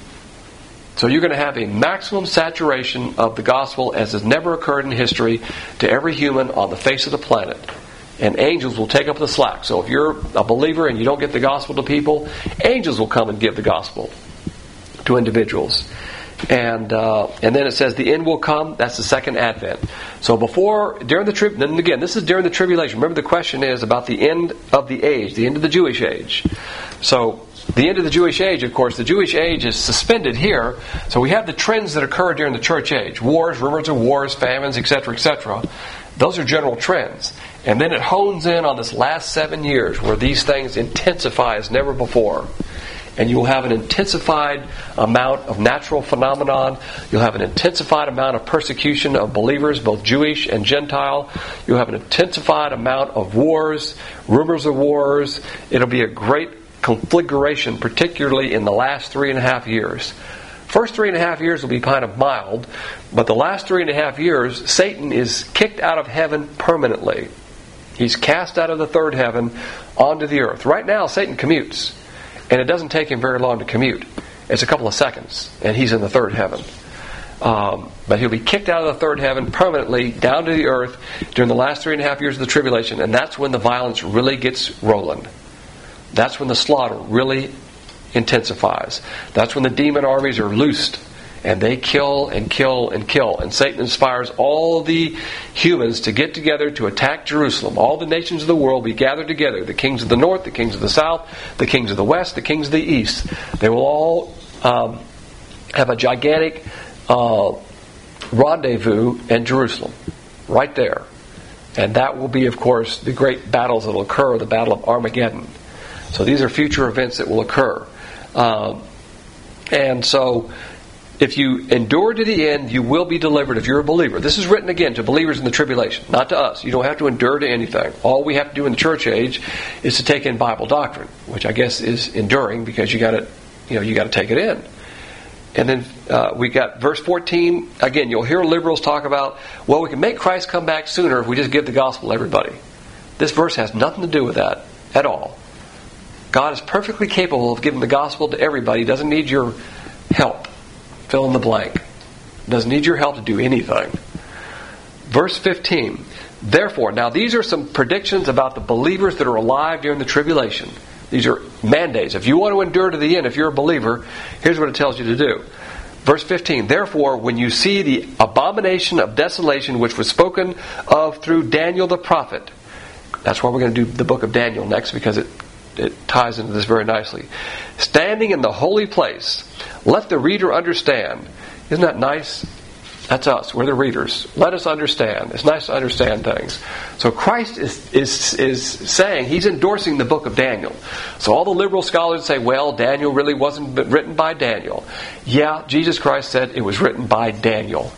So you're going to have a maximum saturation of the gospel as has never occurred in history to every human on the face of the planet. And angels will take up the slack. So if you're a believer and you don't get the gospel to people, angels will come and give the gospel to individuals. And uh, and then it says the end will come. That's the second advent. So before, during the trib, then again, this is during the tribulation. Remember, the question is about the end of the age, the end of the Jewish age. So the end of the Jewish age, of course, the Jewish age is suspended here. So we have the trends that occur during the church age: wars, rumors of wars, famines, et cetera, et cetera. Those are general trends. And then it hones in on this last seven years where these things intensify as never before. And you'll have an intensified amount of natural phenomenon. You'll have an intensified amount of persecution of believers, both Jewish and Gentile. You'll have an intensified amount of wars, rumors of wars. It'll be a great conflagration, particularly in the last three and a half years. First three and a half years will be kind of mild, but the last three and a half years, Satan is kicked out of heaven permanently. He's cast out of the third heaven onto the earth. Right now, Satan commutes. And it doesn't take him very long to commute. It's a couple of seconds, and he's in the third heaven. Um, but he'll be kicked out of the third heaven permanently down to the earth during the last three and a half years of the tribulation, and that's when the violence really gets rolling. That's when the slaughter really intensifies. That's when the demon armies are loosed, and they kill and kill and kill. And Satan inspires all the humans to get together to attack Jerusalem. All the nations of the world be gathered together. The kings of the north, the kings of the south, the kings of the west, the kings of the east. They will all um, have a gigantic uh, rendezvous in Jerusalem. Right there. And that will be, of course, the great battles that will occur, the Battle of Armageddon. So these are future events that will occur. Um, and so if you endure to the end, you will be delivered if you're a believer. This is written again to believers in the tribulation, not to us. You don't have to endure to anything. All we have to do in the church age is to take in Bible doctrine, which I guess is enduring because you got to, you know, you got to take it in. And then uh, we got verse fourteen. Again, you'll hear liberals talk about, well, we can make Christ come back sooner if we just give the gospel to everybody. This verse has nothing to do with that at all. God is perfectly capable of giving the gospel to everybody. He doesn't need your help. Fill in the blank. Doesn't need your help to do anything. Verse fifteen. Therefore, now these are some predictions about the believers that are alive during the tribulation. These are mandates. If you want to endure to the end, if you're a believer, here's what it tells you to do. Verse fifteen, therefore, when you see the abomination of desolation which was spoken of through Daniel the prophet. That's why we're going to do the book of Daniel next, because it, it ties into this very nicely. Standing in the holy place, let the reader understand. Isn't that nice? That's us. We're the readers. Let us understand. It's nice to understand things. So Christ is, is, is saying, He's endorsing the book of Daniel. So all the liberal scholars say, well, Daniel really wasn't written by Daniel. Yeah, Jesus Christ said it was written by Daniel.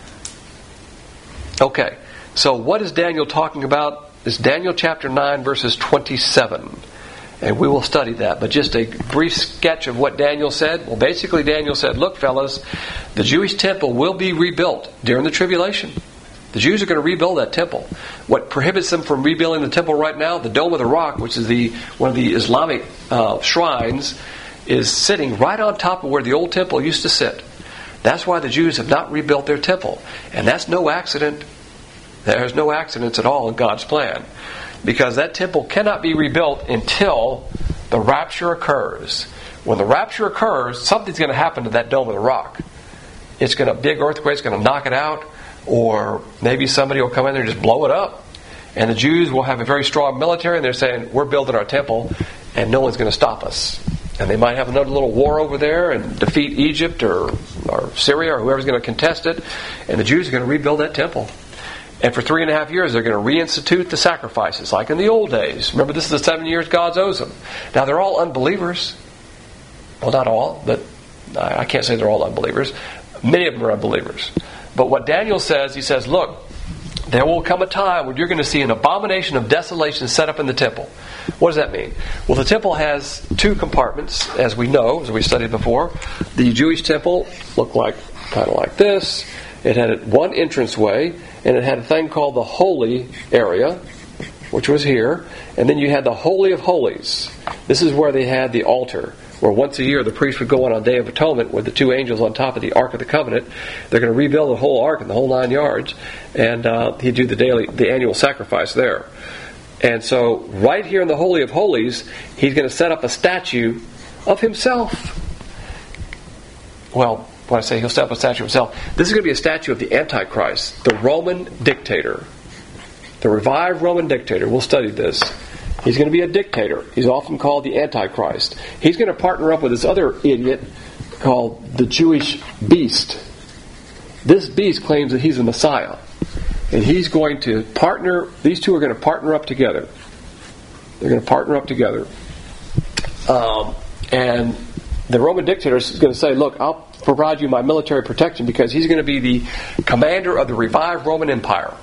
Okay, so what is Daniel talking about? It's Daniel chapter nine, verses twenty-seven. And we will study that. But just a brief sketch of what Daniel said. Well, basically Daniel said, look, fellas, the Jewish temple will be rebuilt during the tribulation. The Jews are going to rebuild that temple. What prohibits them from rebuilding the temple right now, the Dome of the Rock, which is the one of the Islamic uh, shrines, is sitting right on top of where the old temple used to sit. That's why the Jews have not rebuilt their temple. And that's no accident. There's no accidents at all in God's plan. Because that temple cannot be rebuilt until the rapture occurs. When the rapture occurs, something's going to happen to that Dome of the Rock. It's going to, big earthquake's going to knock it out, or maybe somebody will come in there and just blow it up. And the Jews will have a very strong military, and they're saying, we're building our temple, and no one's going to stop us. And they might have another little war over there and defeat Egypt or, or Syria or whoever's going to contest it, and the Jews are going to rebuild that temple. And for three and a half years, they're going to reinstitute the sacrifices, like in the old days. Remember, this is the seven years God owes them. Now, they're all unbelievers. Well, not all, but I can't say they're all unbelievers. Many of them are unbelievers. But what Daniel says, he says, look, there will come a time when you're going to see an abomination of desolation set up in the temple. What does that mean? Well, the temple has two compartments, as we know, as we studied before. The Jewish temple looked like kind of like this. It had one entranceway, and it had a thing called the holy area, which was here. And then you had the Holy of Holies. This is where they had the altar, where once a year the priest would go on on Day of Atonement with the two angels on top of the Ark of the Covenant. They're going to rebuild the whole Ark and the whole nine yards, and uh, he'd do the daily, the annual sacrifice there. And so, right here in the Holy of Holies, he's going to set up a statue of himself. Well, when I say he'll set up a statue of himself, this is going to be a statue of the Antichrist, the Roman dictator, the revived Roman dictator. We'll study this. He's going to be a dictator. He's often called the Antichrist. He's going to partner up with this other idiot called the Jewish beast. This beast claims that he's the Messiah. And he's going to partner, these two are going to partner up together. They're going to partner up together. Um, and the Roman dictator is going to say, look, I'll provide you my military protection, because he's going to be the commander of the revived Roman Empire.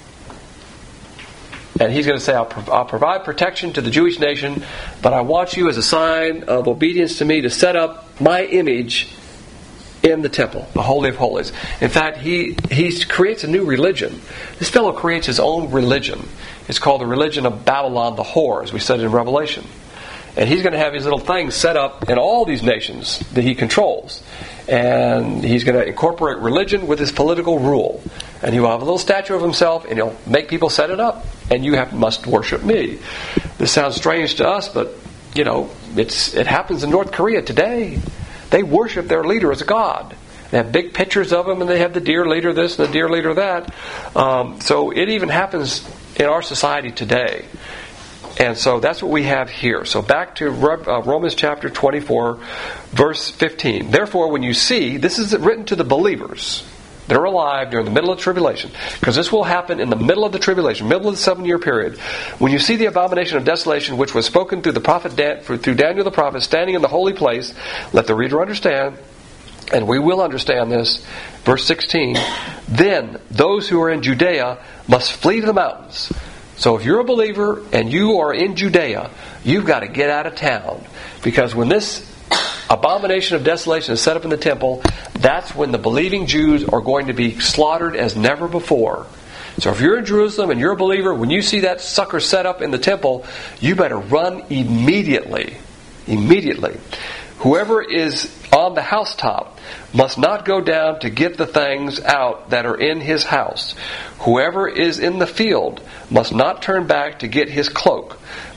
And he's going to say, I'll, pro- I'll provide protection to the Jewish nation, but I want you as a sign of obedience to me to set up my image in the temple, the Holy of Holies. In fact, he, he creates a new religion. This fellow creates his own religion. It's called the religion of Babylon the whore, as we studied in Revelation. And he's going to have his little things set up in all these nations that he controls. And he's going to incorporate religion with his political rule. And he will have a little statue of himself, and he'll make people set it up. And you have, must worship me. This sounds strange to us, but, you know, it's it happens in North Korea today. They worship their leader as a god. They have big pictures of him, and they have the dear leader this and the dear leader that. Um, so it even happens in our society today. And so that's what we have here. So back to Romans chapter twenty-four, verse fifteen. Therefore, when you see, this is written to the believers that are alive during the middle of the tribulation, because this will happen in the middle of the tribulation, middle of the seven-year period. When you see the abomination of desolation, which was spoken through the prophet Dan, through Daniel the prophet, standing in the holy place, let the reader understand, and we will understand this. Verse sixteen, then those who are in Judea must flee to the mountains. So if you're a believer and you are in Judea, you've got to get out of town. Because when this abomination of desolation is set up in the temple, that's when the believing Jews are going to be slaughtered as never before. So if you're in Jerusalem and you're a believer, when you see that sucker set up in the temple, you better run immediately. Immediately. Whoever is on the housetop must not go down to get the things out that are in his house. Whoever is in the field must not turn back to get his cloak,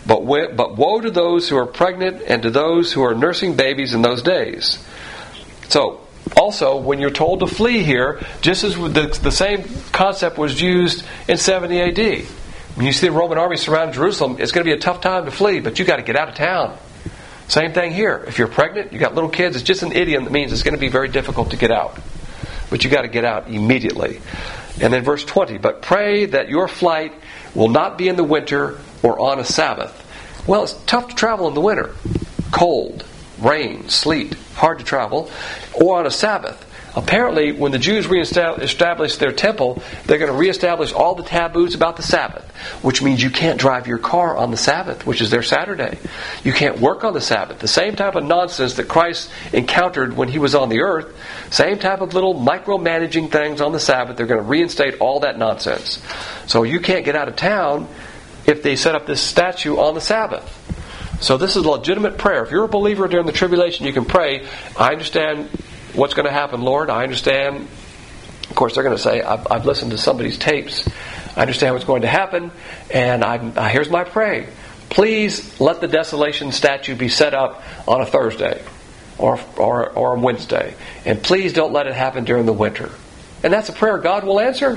But, when, but woe to those who are pregnant and to those who are nursing babies in those days. So, also, when you're told to flee here, just as the, the same concept was used in seventy A D. When you see the Roman army surround Jerusalem, it's going to be a tough time to flee, but you got to get out of town. Same thing here. If you're pregnant, you got little kids, it's just an idiom that means it's going to be very difficult to get out. But you got to get out immediately. And then verse twenty, but pray that your flight will not be in the winter or on a Sabbath. Well, it's tough to travel in the winter. Cold, rain, sleet, hard to travel. Or on a Sabbath. Apparently, when the Jews reestablish their temple, they're going to reestablish all the taboos about the Sabbath, which means you can't drive your car on the Sabbath, which is their Saturday. You can't work on the Sabbath. The same type of nonsense that Christ encountered when he was on the earth, same type of little micromanaging things on the Sabbath, they're going to reinstate all that nonsense. So you can't get out of town if they set up this statue on the Sabbath. So this is a legitimate prayer. If you're a believer during the tribulation, you can pray, I understand what's going to happen, Lord. I understand. Of course, they're going to say, I've, I've listened to somebody's tapes. I understand what's going to happen. And I'm, uh, here's my prayer. Please let the desolation statue be set up on a Thursday or, or, or a Wednesday. And please don't let it happen during the winter. And that's a prayer God will answer.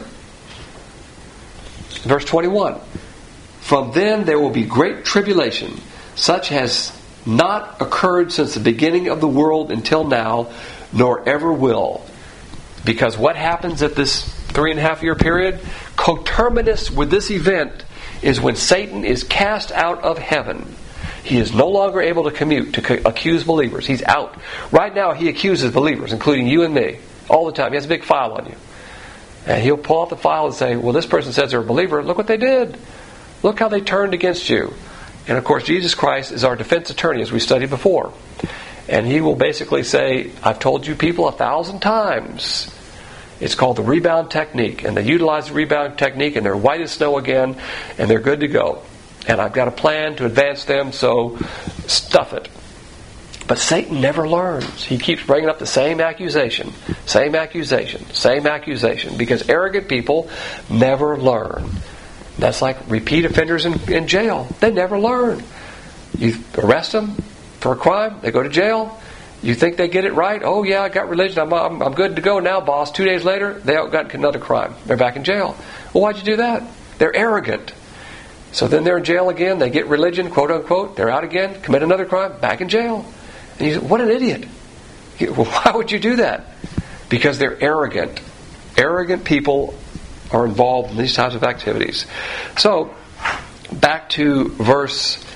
Verse twenty-one. From then there will be great tribulation, such has not occurred since the beginning of the world until now, nor ever will. Because what happens at this three and a half year period? Coterminous with this event is when Satan is cast out of heaven. He is no longer able to commute, to co- accuse believers. He's out. Right now he accuses believers, including you and me, all the time. He has a big file on you. And he'll pull out the file and say, well, this person says they're a believer. Look what they did. Look how they turned against you. And of course, Jesus Christ is our defense attorney, as we studied before. And he will basically say, I've told you people a thousand times. It's called the rebound technique. And they utilize the rebound technique, and they're white as snow again, and they're good to go. And I've got a plan to advance them, so stuff it. But Satan never learns. He keeps bringing up the same accusation, same accusation, same accusation, because arrogant people never learn. That's like repeat offenders in, in jail. They never learn. You arrest them for a crime, they go to jail. You think they get it right? Oh yeah, I got religion. I'm, I'm, I'm good to go now, boss. Two days later, they got another crime. They're back in jail. Well, why'd you do that? They're arrogant. So then they're in jail again. They get religion, quote unquote. They're out again, commit another crime, back in jail. And you say, what an idiot. Well, why would you do that? Because they're arrogant. Arrogant people are involved in these types of activities. So, back to verse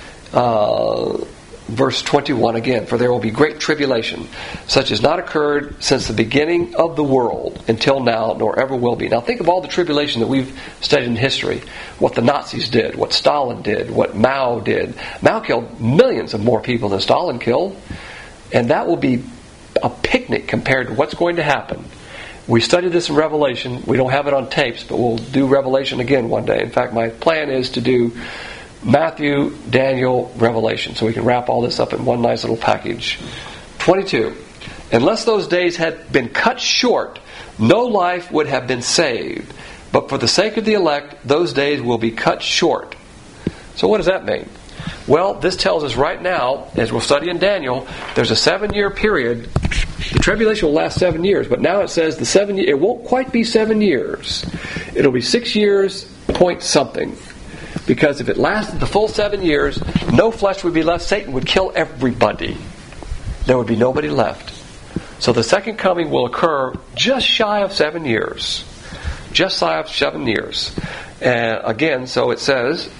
uh, verse twenty-one again. For there will be great tribulation, such as not occurred since the beginning of the world until now, nor ever will be. Now think of all the tribulation that we've studied in history. What the Nazis did, what Stalin did, what Mao did. Mao killed millions of more people than Stalin killed. And that will be a picnic compared to what's going to happen. We studied this in Revelation. We don't have it on tapes, but we'll do Revelation again one day. In fact, my plan is to do Matthew, Daniel, Revelation, so we can wrap all this up in one nice little package. twenty-two. Unless those days had been cut short, no life would have been saved. But for the sake of the elect, those days will be cut short. So what does that mean? Well, this tells us right now, as we'll study in Daniel, there's a seven-year period. The tribulation will last seven years, but now it says the seven. It won't quite be seven years. It'll be six years, point something. Because if it lasted the full seven years, no flesh would be left. Satan would kill everybody. There would be nobody left. So the second coming will occur just shy of seven years. Just shy of seven years. And again, so it says...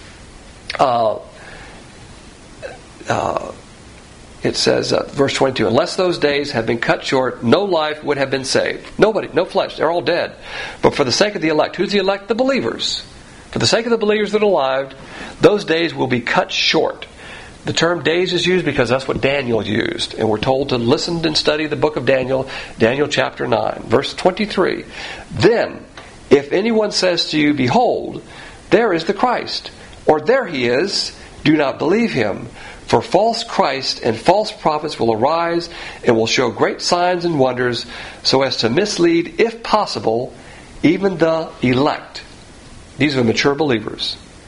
Uh, Uh, it says, uh, verse twenty-two, unless those days had been cut short, no life would have been saved. Nobody, no flesh, they're all dead. But for the sake of the elect, who's the elect? The believers. For the sake of the believers that are alive, those days will be cut short. The term days is used because that's what Daniel used. And we're told to listen and study the book of Daniel, Daniel chapter nine, verse twenty-three. Then, if anyone says to you, behold, there is the Christ, or there he is, do not believe him. For false Christ and false prophets will arise and will show great signs and wonders so as to mislead, if possible, even the elect. These are mature believers.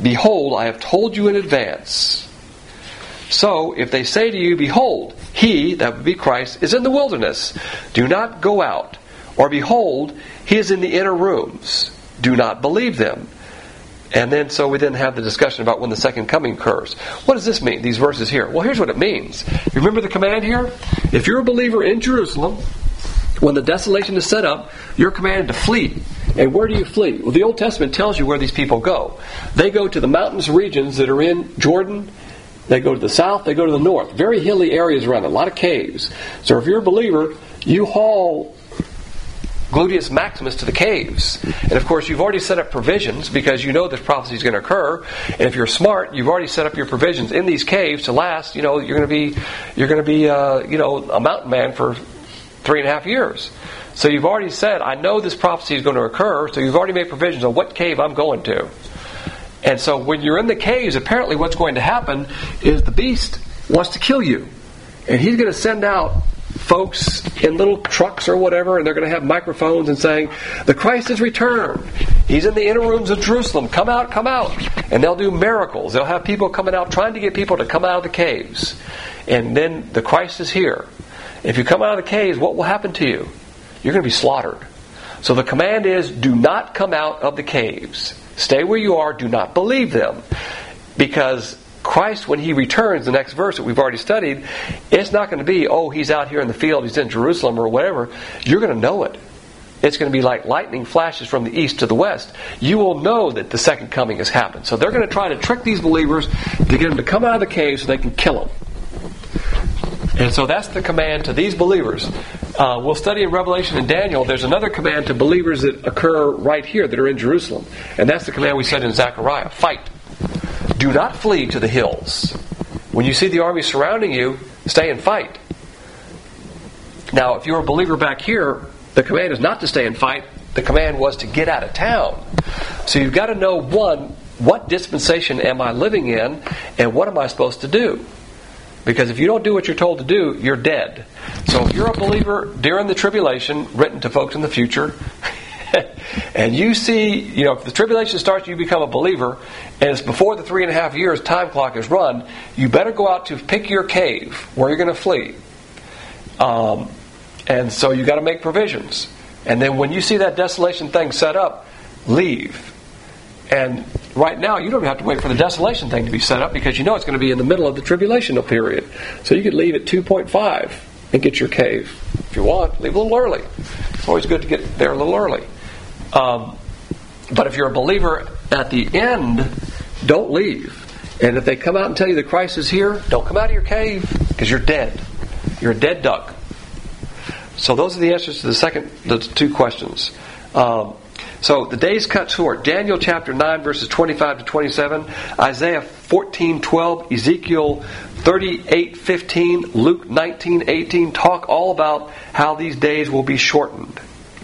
Behold, I have told you in advance. So, if they say to you, Behold, he," that would be Christ, "is in the wilderness, do not go out. Or behold, he is in the inner rooms, do not believe them." And then, so we then have the discussion about when the second coming occurs. What does this mean, these verses here? Well, here's what it means. Remember the command here? If you're a believer in Jerusalem, when the desolation is set up, you're commanded to flee. And where do you flee? Well, the Old Testament tells you where these people go. They go to the mountainous regions that are in Jordan. They go to the south, they go to the north. Very hilly areas around, a lot of caves. So if you're a believer, you haul Gluteus Maximus to the caves. And of course, you've already set up provisions because you know this prophecy is going to occur. And if you're smart, you've already set up your provisions in these caves to last. You know, you're going to be, you're going to be, uh, you know, a mountain man for three and a half years. So you've already said, I know this prophecy is going to occur. So you've already made provisions on what cave I'm going to. And so when you're in the caves, apparently what's going to happen is the beast wants to kill you. And he's going to send out folks in little trucks or whatever, and they're going to have microphones and saying, "The Christ has returned. He's in the inner rooms of Jerusalem. Come out, come out." And they'll do miracles. They'll have people coming out, trying to get people to come out of the caves. And then the Christ is here. If you come out of the caves, what will happen to you? You're going to be slaughtered. So the command is, do not come out of the caves. Stay where you are. Do not believe them. Because Christ, when He returns, the next verse that we've already studied, it's not going to be, oh, He's out here in the field, He's in Jerusalem or whatever. You're going to know it. It's going to be like lightning flashes from the east to the west. You will know that the second coming has happened. So they're going to try to trick these believers to get them to come out of the cave so they can kill them. And so that's the command to these believers. Uh, we'll study in Revelation and Daniel. There's another command to believers that occur right here that are in Jerusalem. And that's the command we said in Zechariah. Fight. Do not flee to the hills. When you see the army surrounding you, stay and fight. Now, if you're a believer back here, the command is not to stay and fight. The command was to get out of town. So you've got to know, one, what dispensation am I living in, and what am I supposed to do? Because if you don't do what you're told to do, you're dead. So if you're a believer during the tribulation, written to folks in the future, and you see, you know, if the tribulation starts, you become a believer, and it's before the three and a half years time clock is run, you better go out to pick your cave where you're going to flee. Um, and so you got to make provisions. And then when you see that desolation thing set up, leave. And right now, you don't even have to wait for the desolation thing to be set up because you know it's going to be in the middle of the tribulational period. So you could leave at two point five and get your cave. If you want, leave a little early. It's always good to get there a little early. Um, but if you're a believer at the end, don't leave. And if they come out and tell you the Christ is here, don't come out of your cave because you're dead. You're a dead duck. So those are the answers to the second, the two questions. Um, so the days cut short. Daniel chapter nine verses twenty-five to twenty-seven, Isaiah fourteen twelve, Ezekiel thirty-eight fifteen, Luke nineteen eighteen talk all about how these days will be shortened.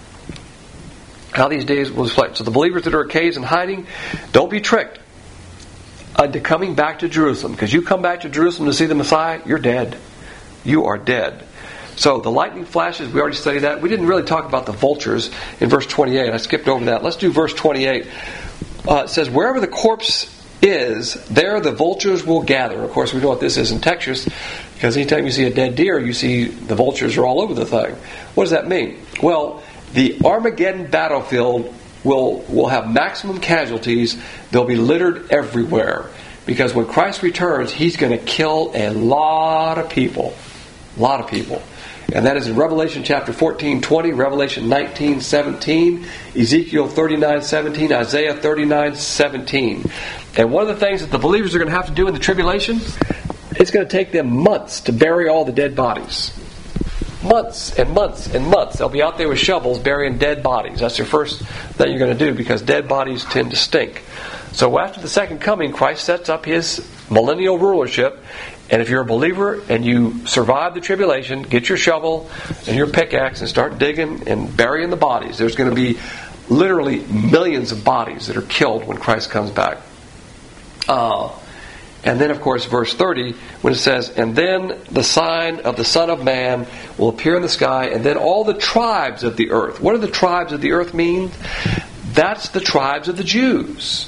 How these days will display. So the believers that are in caves and hiding, don't be tricked into coming back to Jerusalem. Because you come back to Jerusalem to see the Messiah, you're dead. You are dead. So the lightning flashes, we already studied that. We didn't really talk about the vultures in verse twenty-eight. I skipped over that. Let's do verse twenty-eight. Uh, it says, wherever the corpse is, there the vultures will gather. Of course, we know what this is in Texas, because anytime you see a dead deer, you see the vultures are all over the thing. What does that mean? Well, the Armageddon battlefield will, will have maximum casualties. They'll be littered everywhere. Because when Christ returns, He's going to kill a lot of people. A lot of people. And that is in Revelation chapter fourteen twenty, Revelation nineteen seventeen, Ezekiel thirty-nine seventeen, Isaiah thirty-nine seventeen. And one of the things that the believers are going to have to do in the tribulation, it's going to take them months to bury all the dead bodies. Months and months and months. They'll be out there with shovels burying dead bodies. That's their first thing you're going to do, because dead bodies tend to stink. So after the second coming, Christ sets up His millennial rulership. And if you're a believer and you survive the tribulation, get your shovel and your pickaxe and start digging and burying the bodies. There's going to be literally millions of bodies that are killed when Christ comes back. Uh, and then, of course, verse thirty, when it says, and then the sign of the Son of Man will appear in the sky, and then all the tribes of the earth. What do the tribes of the earth mean? That's the tribes of the Jews.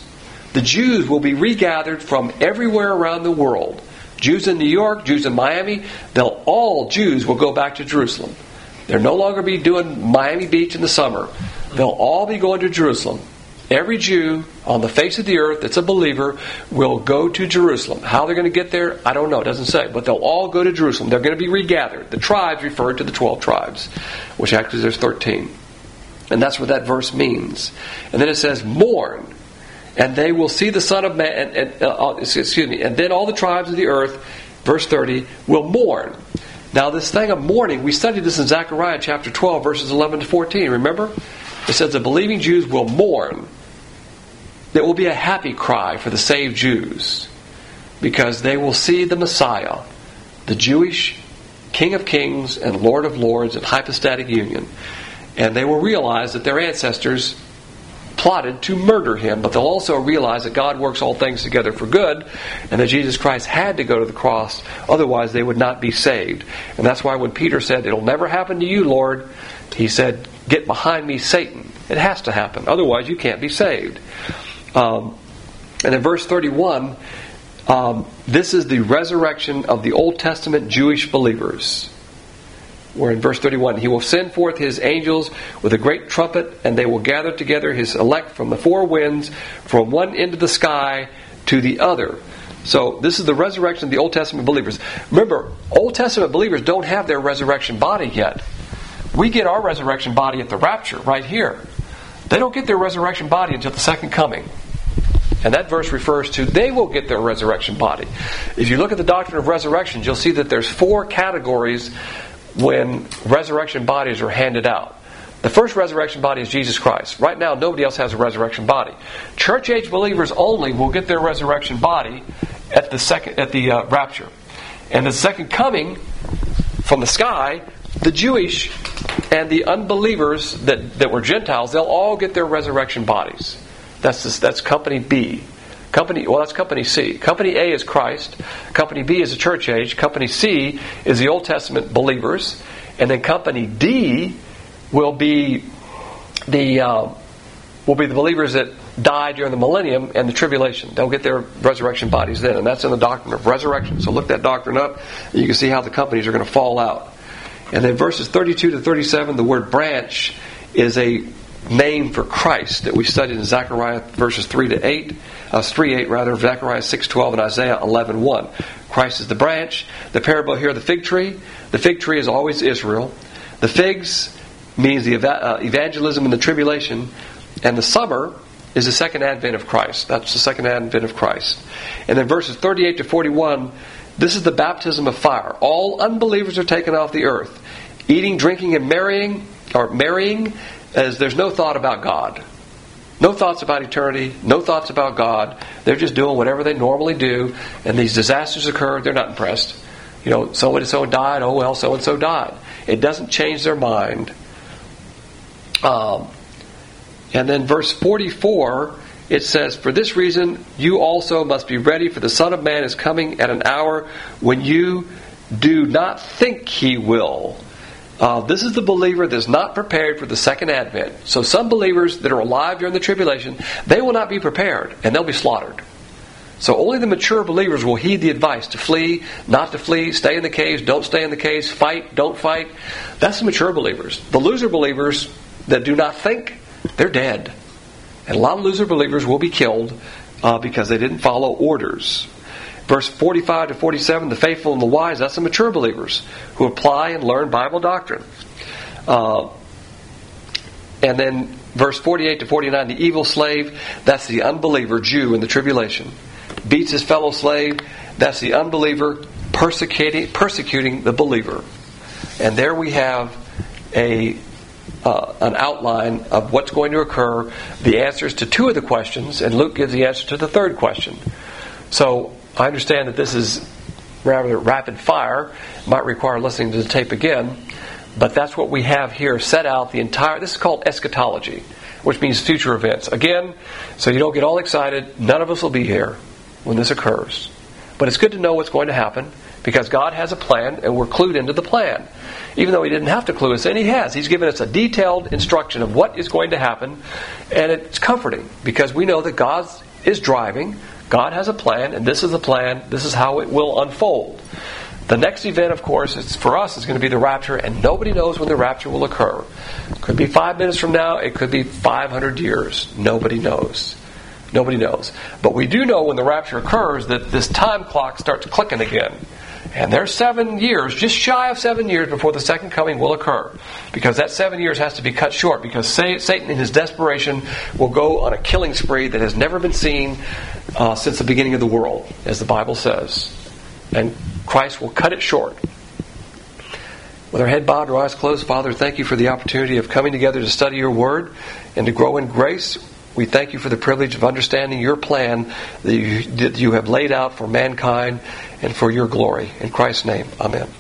the Jews will be regathered from everywhere around the world. Jews in New York, Jews in Miami, they'll all Jews will go back to Jerusalem. They'll no longer be doing Miami Beach in the summer. They'll all be going to Jerusalem. Every Jew on the face of the earth that's a believer will go to Jerusalem. How they're going to get there, I don't know. It doesn't say. But they'll all go to Jerusalem. They're going to be regathered. The tribes referred to the twelve tribes, which actually there's thirteen. And that's what that verse means. And then it says, mourn, and they will see the Son of Man, and, and, uh, excuse me, and then all the tribes of the earth, verse thirty, will mourn. Now this thing of mourning, we studied this in Zechariah chapter twelve, verses eleven to fourteen, remember? It says the believing Jews will mourn. There will be a happy cry for the saved Jews, because they will see the Messiah, the Jewish King of Kings and Lord of Lords in hypostatic union. And they will realize that their ancestors plotted to murder him, but they'll also realize that God works all things together for good, and that Jesus Christ had to go to the cross, otherwise they would not be saved. And that's why when Peter said, "It'll never happen to you, Lord," he said, "Get behind me, Satan." It has to happen, otherwise you can't be saved. Um, and in verse thirty-one, um, this is the resurrection of the Old Testament Jewish believers. We're in verse thirty-one. He will send forth his angels with a great trumpet, and they will gather together his elect from the four winds, from one end of the sky to the other. So this is the resurrection of the Old Testament believers. Remember, Old Testament believers don't have their resurrection body yet. We get our resurrection body at the rapture, right here. They don't get their resurrection body until the second coming. And that verse refers to they will get their resurrection body. If you look at the doctrine of resurrections, you'll see that there's four categories when resurrection bodies are handed out. The first resurrection body is Jesus Christ. Right now, nobody else has a resurrection body. Church age believers only will get their resurrection body at the second at the uh, rapture. And the second coming from the sky, the Jewish and the unbelievers that, that were Gentiles, they'll all get their resurrection bodies. That's this, that's company B. Company well, that's company C. Company A is Christ. Company B is the church age. Company C is the Old Testament believers, and then company D will be the uh, will be the believers that died during the millennium and the tribulation. They'll get their resurrection bodies then, and that's in the doctrine of resurrection. So look that doctrine up, and you can see how the companies are going to fall out. And then verses thirty-two to thirty-seven, the word branch is a name for Christ that we studied in Zechariah verses three to eight, uh, three eight rather, Zechariah six twelve and Isaiah eleven one. Christ is the branch. The parable here, the fig tree. The fig tree is always Israel. The figs means the eva- uh, evangelism and the tribulation, and the summer is the second advent of Christ. That's the second advent of Christ. And then verses thirty-eight to forty-one. This is the baptism of fire. All unbelievers are taken off the earth. Eating, drinking, and marrying, or marrying, as there's no thought about God. No thoughts about eternity. No thoughts about God. They're just doing whatever they normally do. And these disasters occur. They're not impressed. You know, so and so died. Oh well, so and so died. It doesn't change their mind. Um, and then verse forty-four. It says, "For this reason, you also must be ready, for the Son of Man is coming at an hour when you do not think He will." Uh, this is the believer that's not prepared for the second advent. So some believers that are alive during the tribulation, they will not be prepared, and they'll be slaughtered. So only the mature believers will heed the advice to flee, not to flee, stay in the caves, don't stay in the caves, fight, don't fight. That's the mature believers. The loser believers that do not think, they're dead. And a lot of loser believers will be killed uh, because they didn't follow orders. Verse forty-five to forty-seven, the faithful and the wise, that's the mature believers who apply and learn Bible doctrine. Uh, and then verse forty-eight to forty-nine, the evil slave, that's the unbeliever Jew in the tribulation. Beats his fellow slave, that's the unbeliever persecuting, persecuting the believer. And there we have a Uh, an outline of what's going to occur, the answers to two of the questions, and Luke gives the answer to the third question. So I understand that this is rather rapid fire, might require listening to the tape again, but that's what we have here set out the entire, this is called eschatology, which means future events. Again, so you don't get all excited, none of us will be here when this occurs. But it's good to know what's going to happen, because God has a plan, and we're clued into the plan. Even though He didn't have to clue us in, He has. He's given us a detailed instruction of what is going to happen, and it's comforting, because we know that God's is driving. God has a plan, and this is the plan. This is how it will unfold. The next event, of course, is, for us, is going to be the rapture, and nobody knows when the rapture will occur. It could be five minutes from now. It could be five hundred years. Nobody knows. Nobody knows. But we do know when the rapture occurs that this time clock starts clicking again. And there's seven years, just shy of seven years before the second coming will occur. Because that seven years has to be cut short. Because Satan, in his desperation, will go on a killing spree that has never been seen uh, since the beginning of the world, as the Bible says. And Christ will cut it short. With our head bowed, our eyes closed, Father, thank you for the opportunity of coming together to study your word and to grow in grace. We thank you for the privilege of understanding your plan that you, that you have laid out for mankind and for your glory. In Christ's name, amen.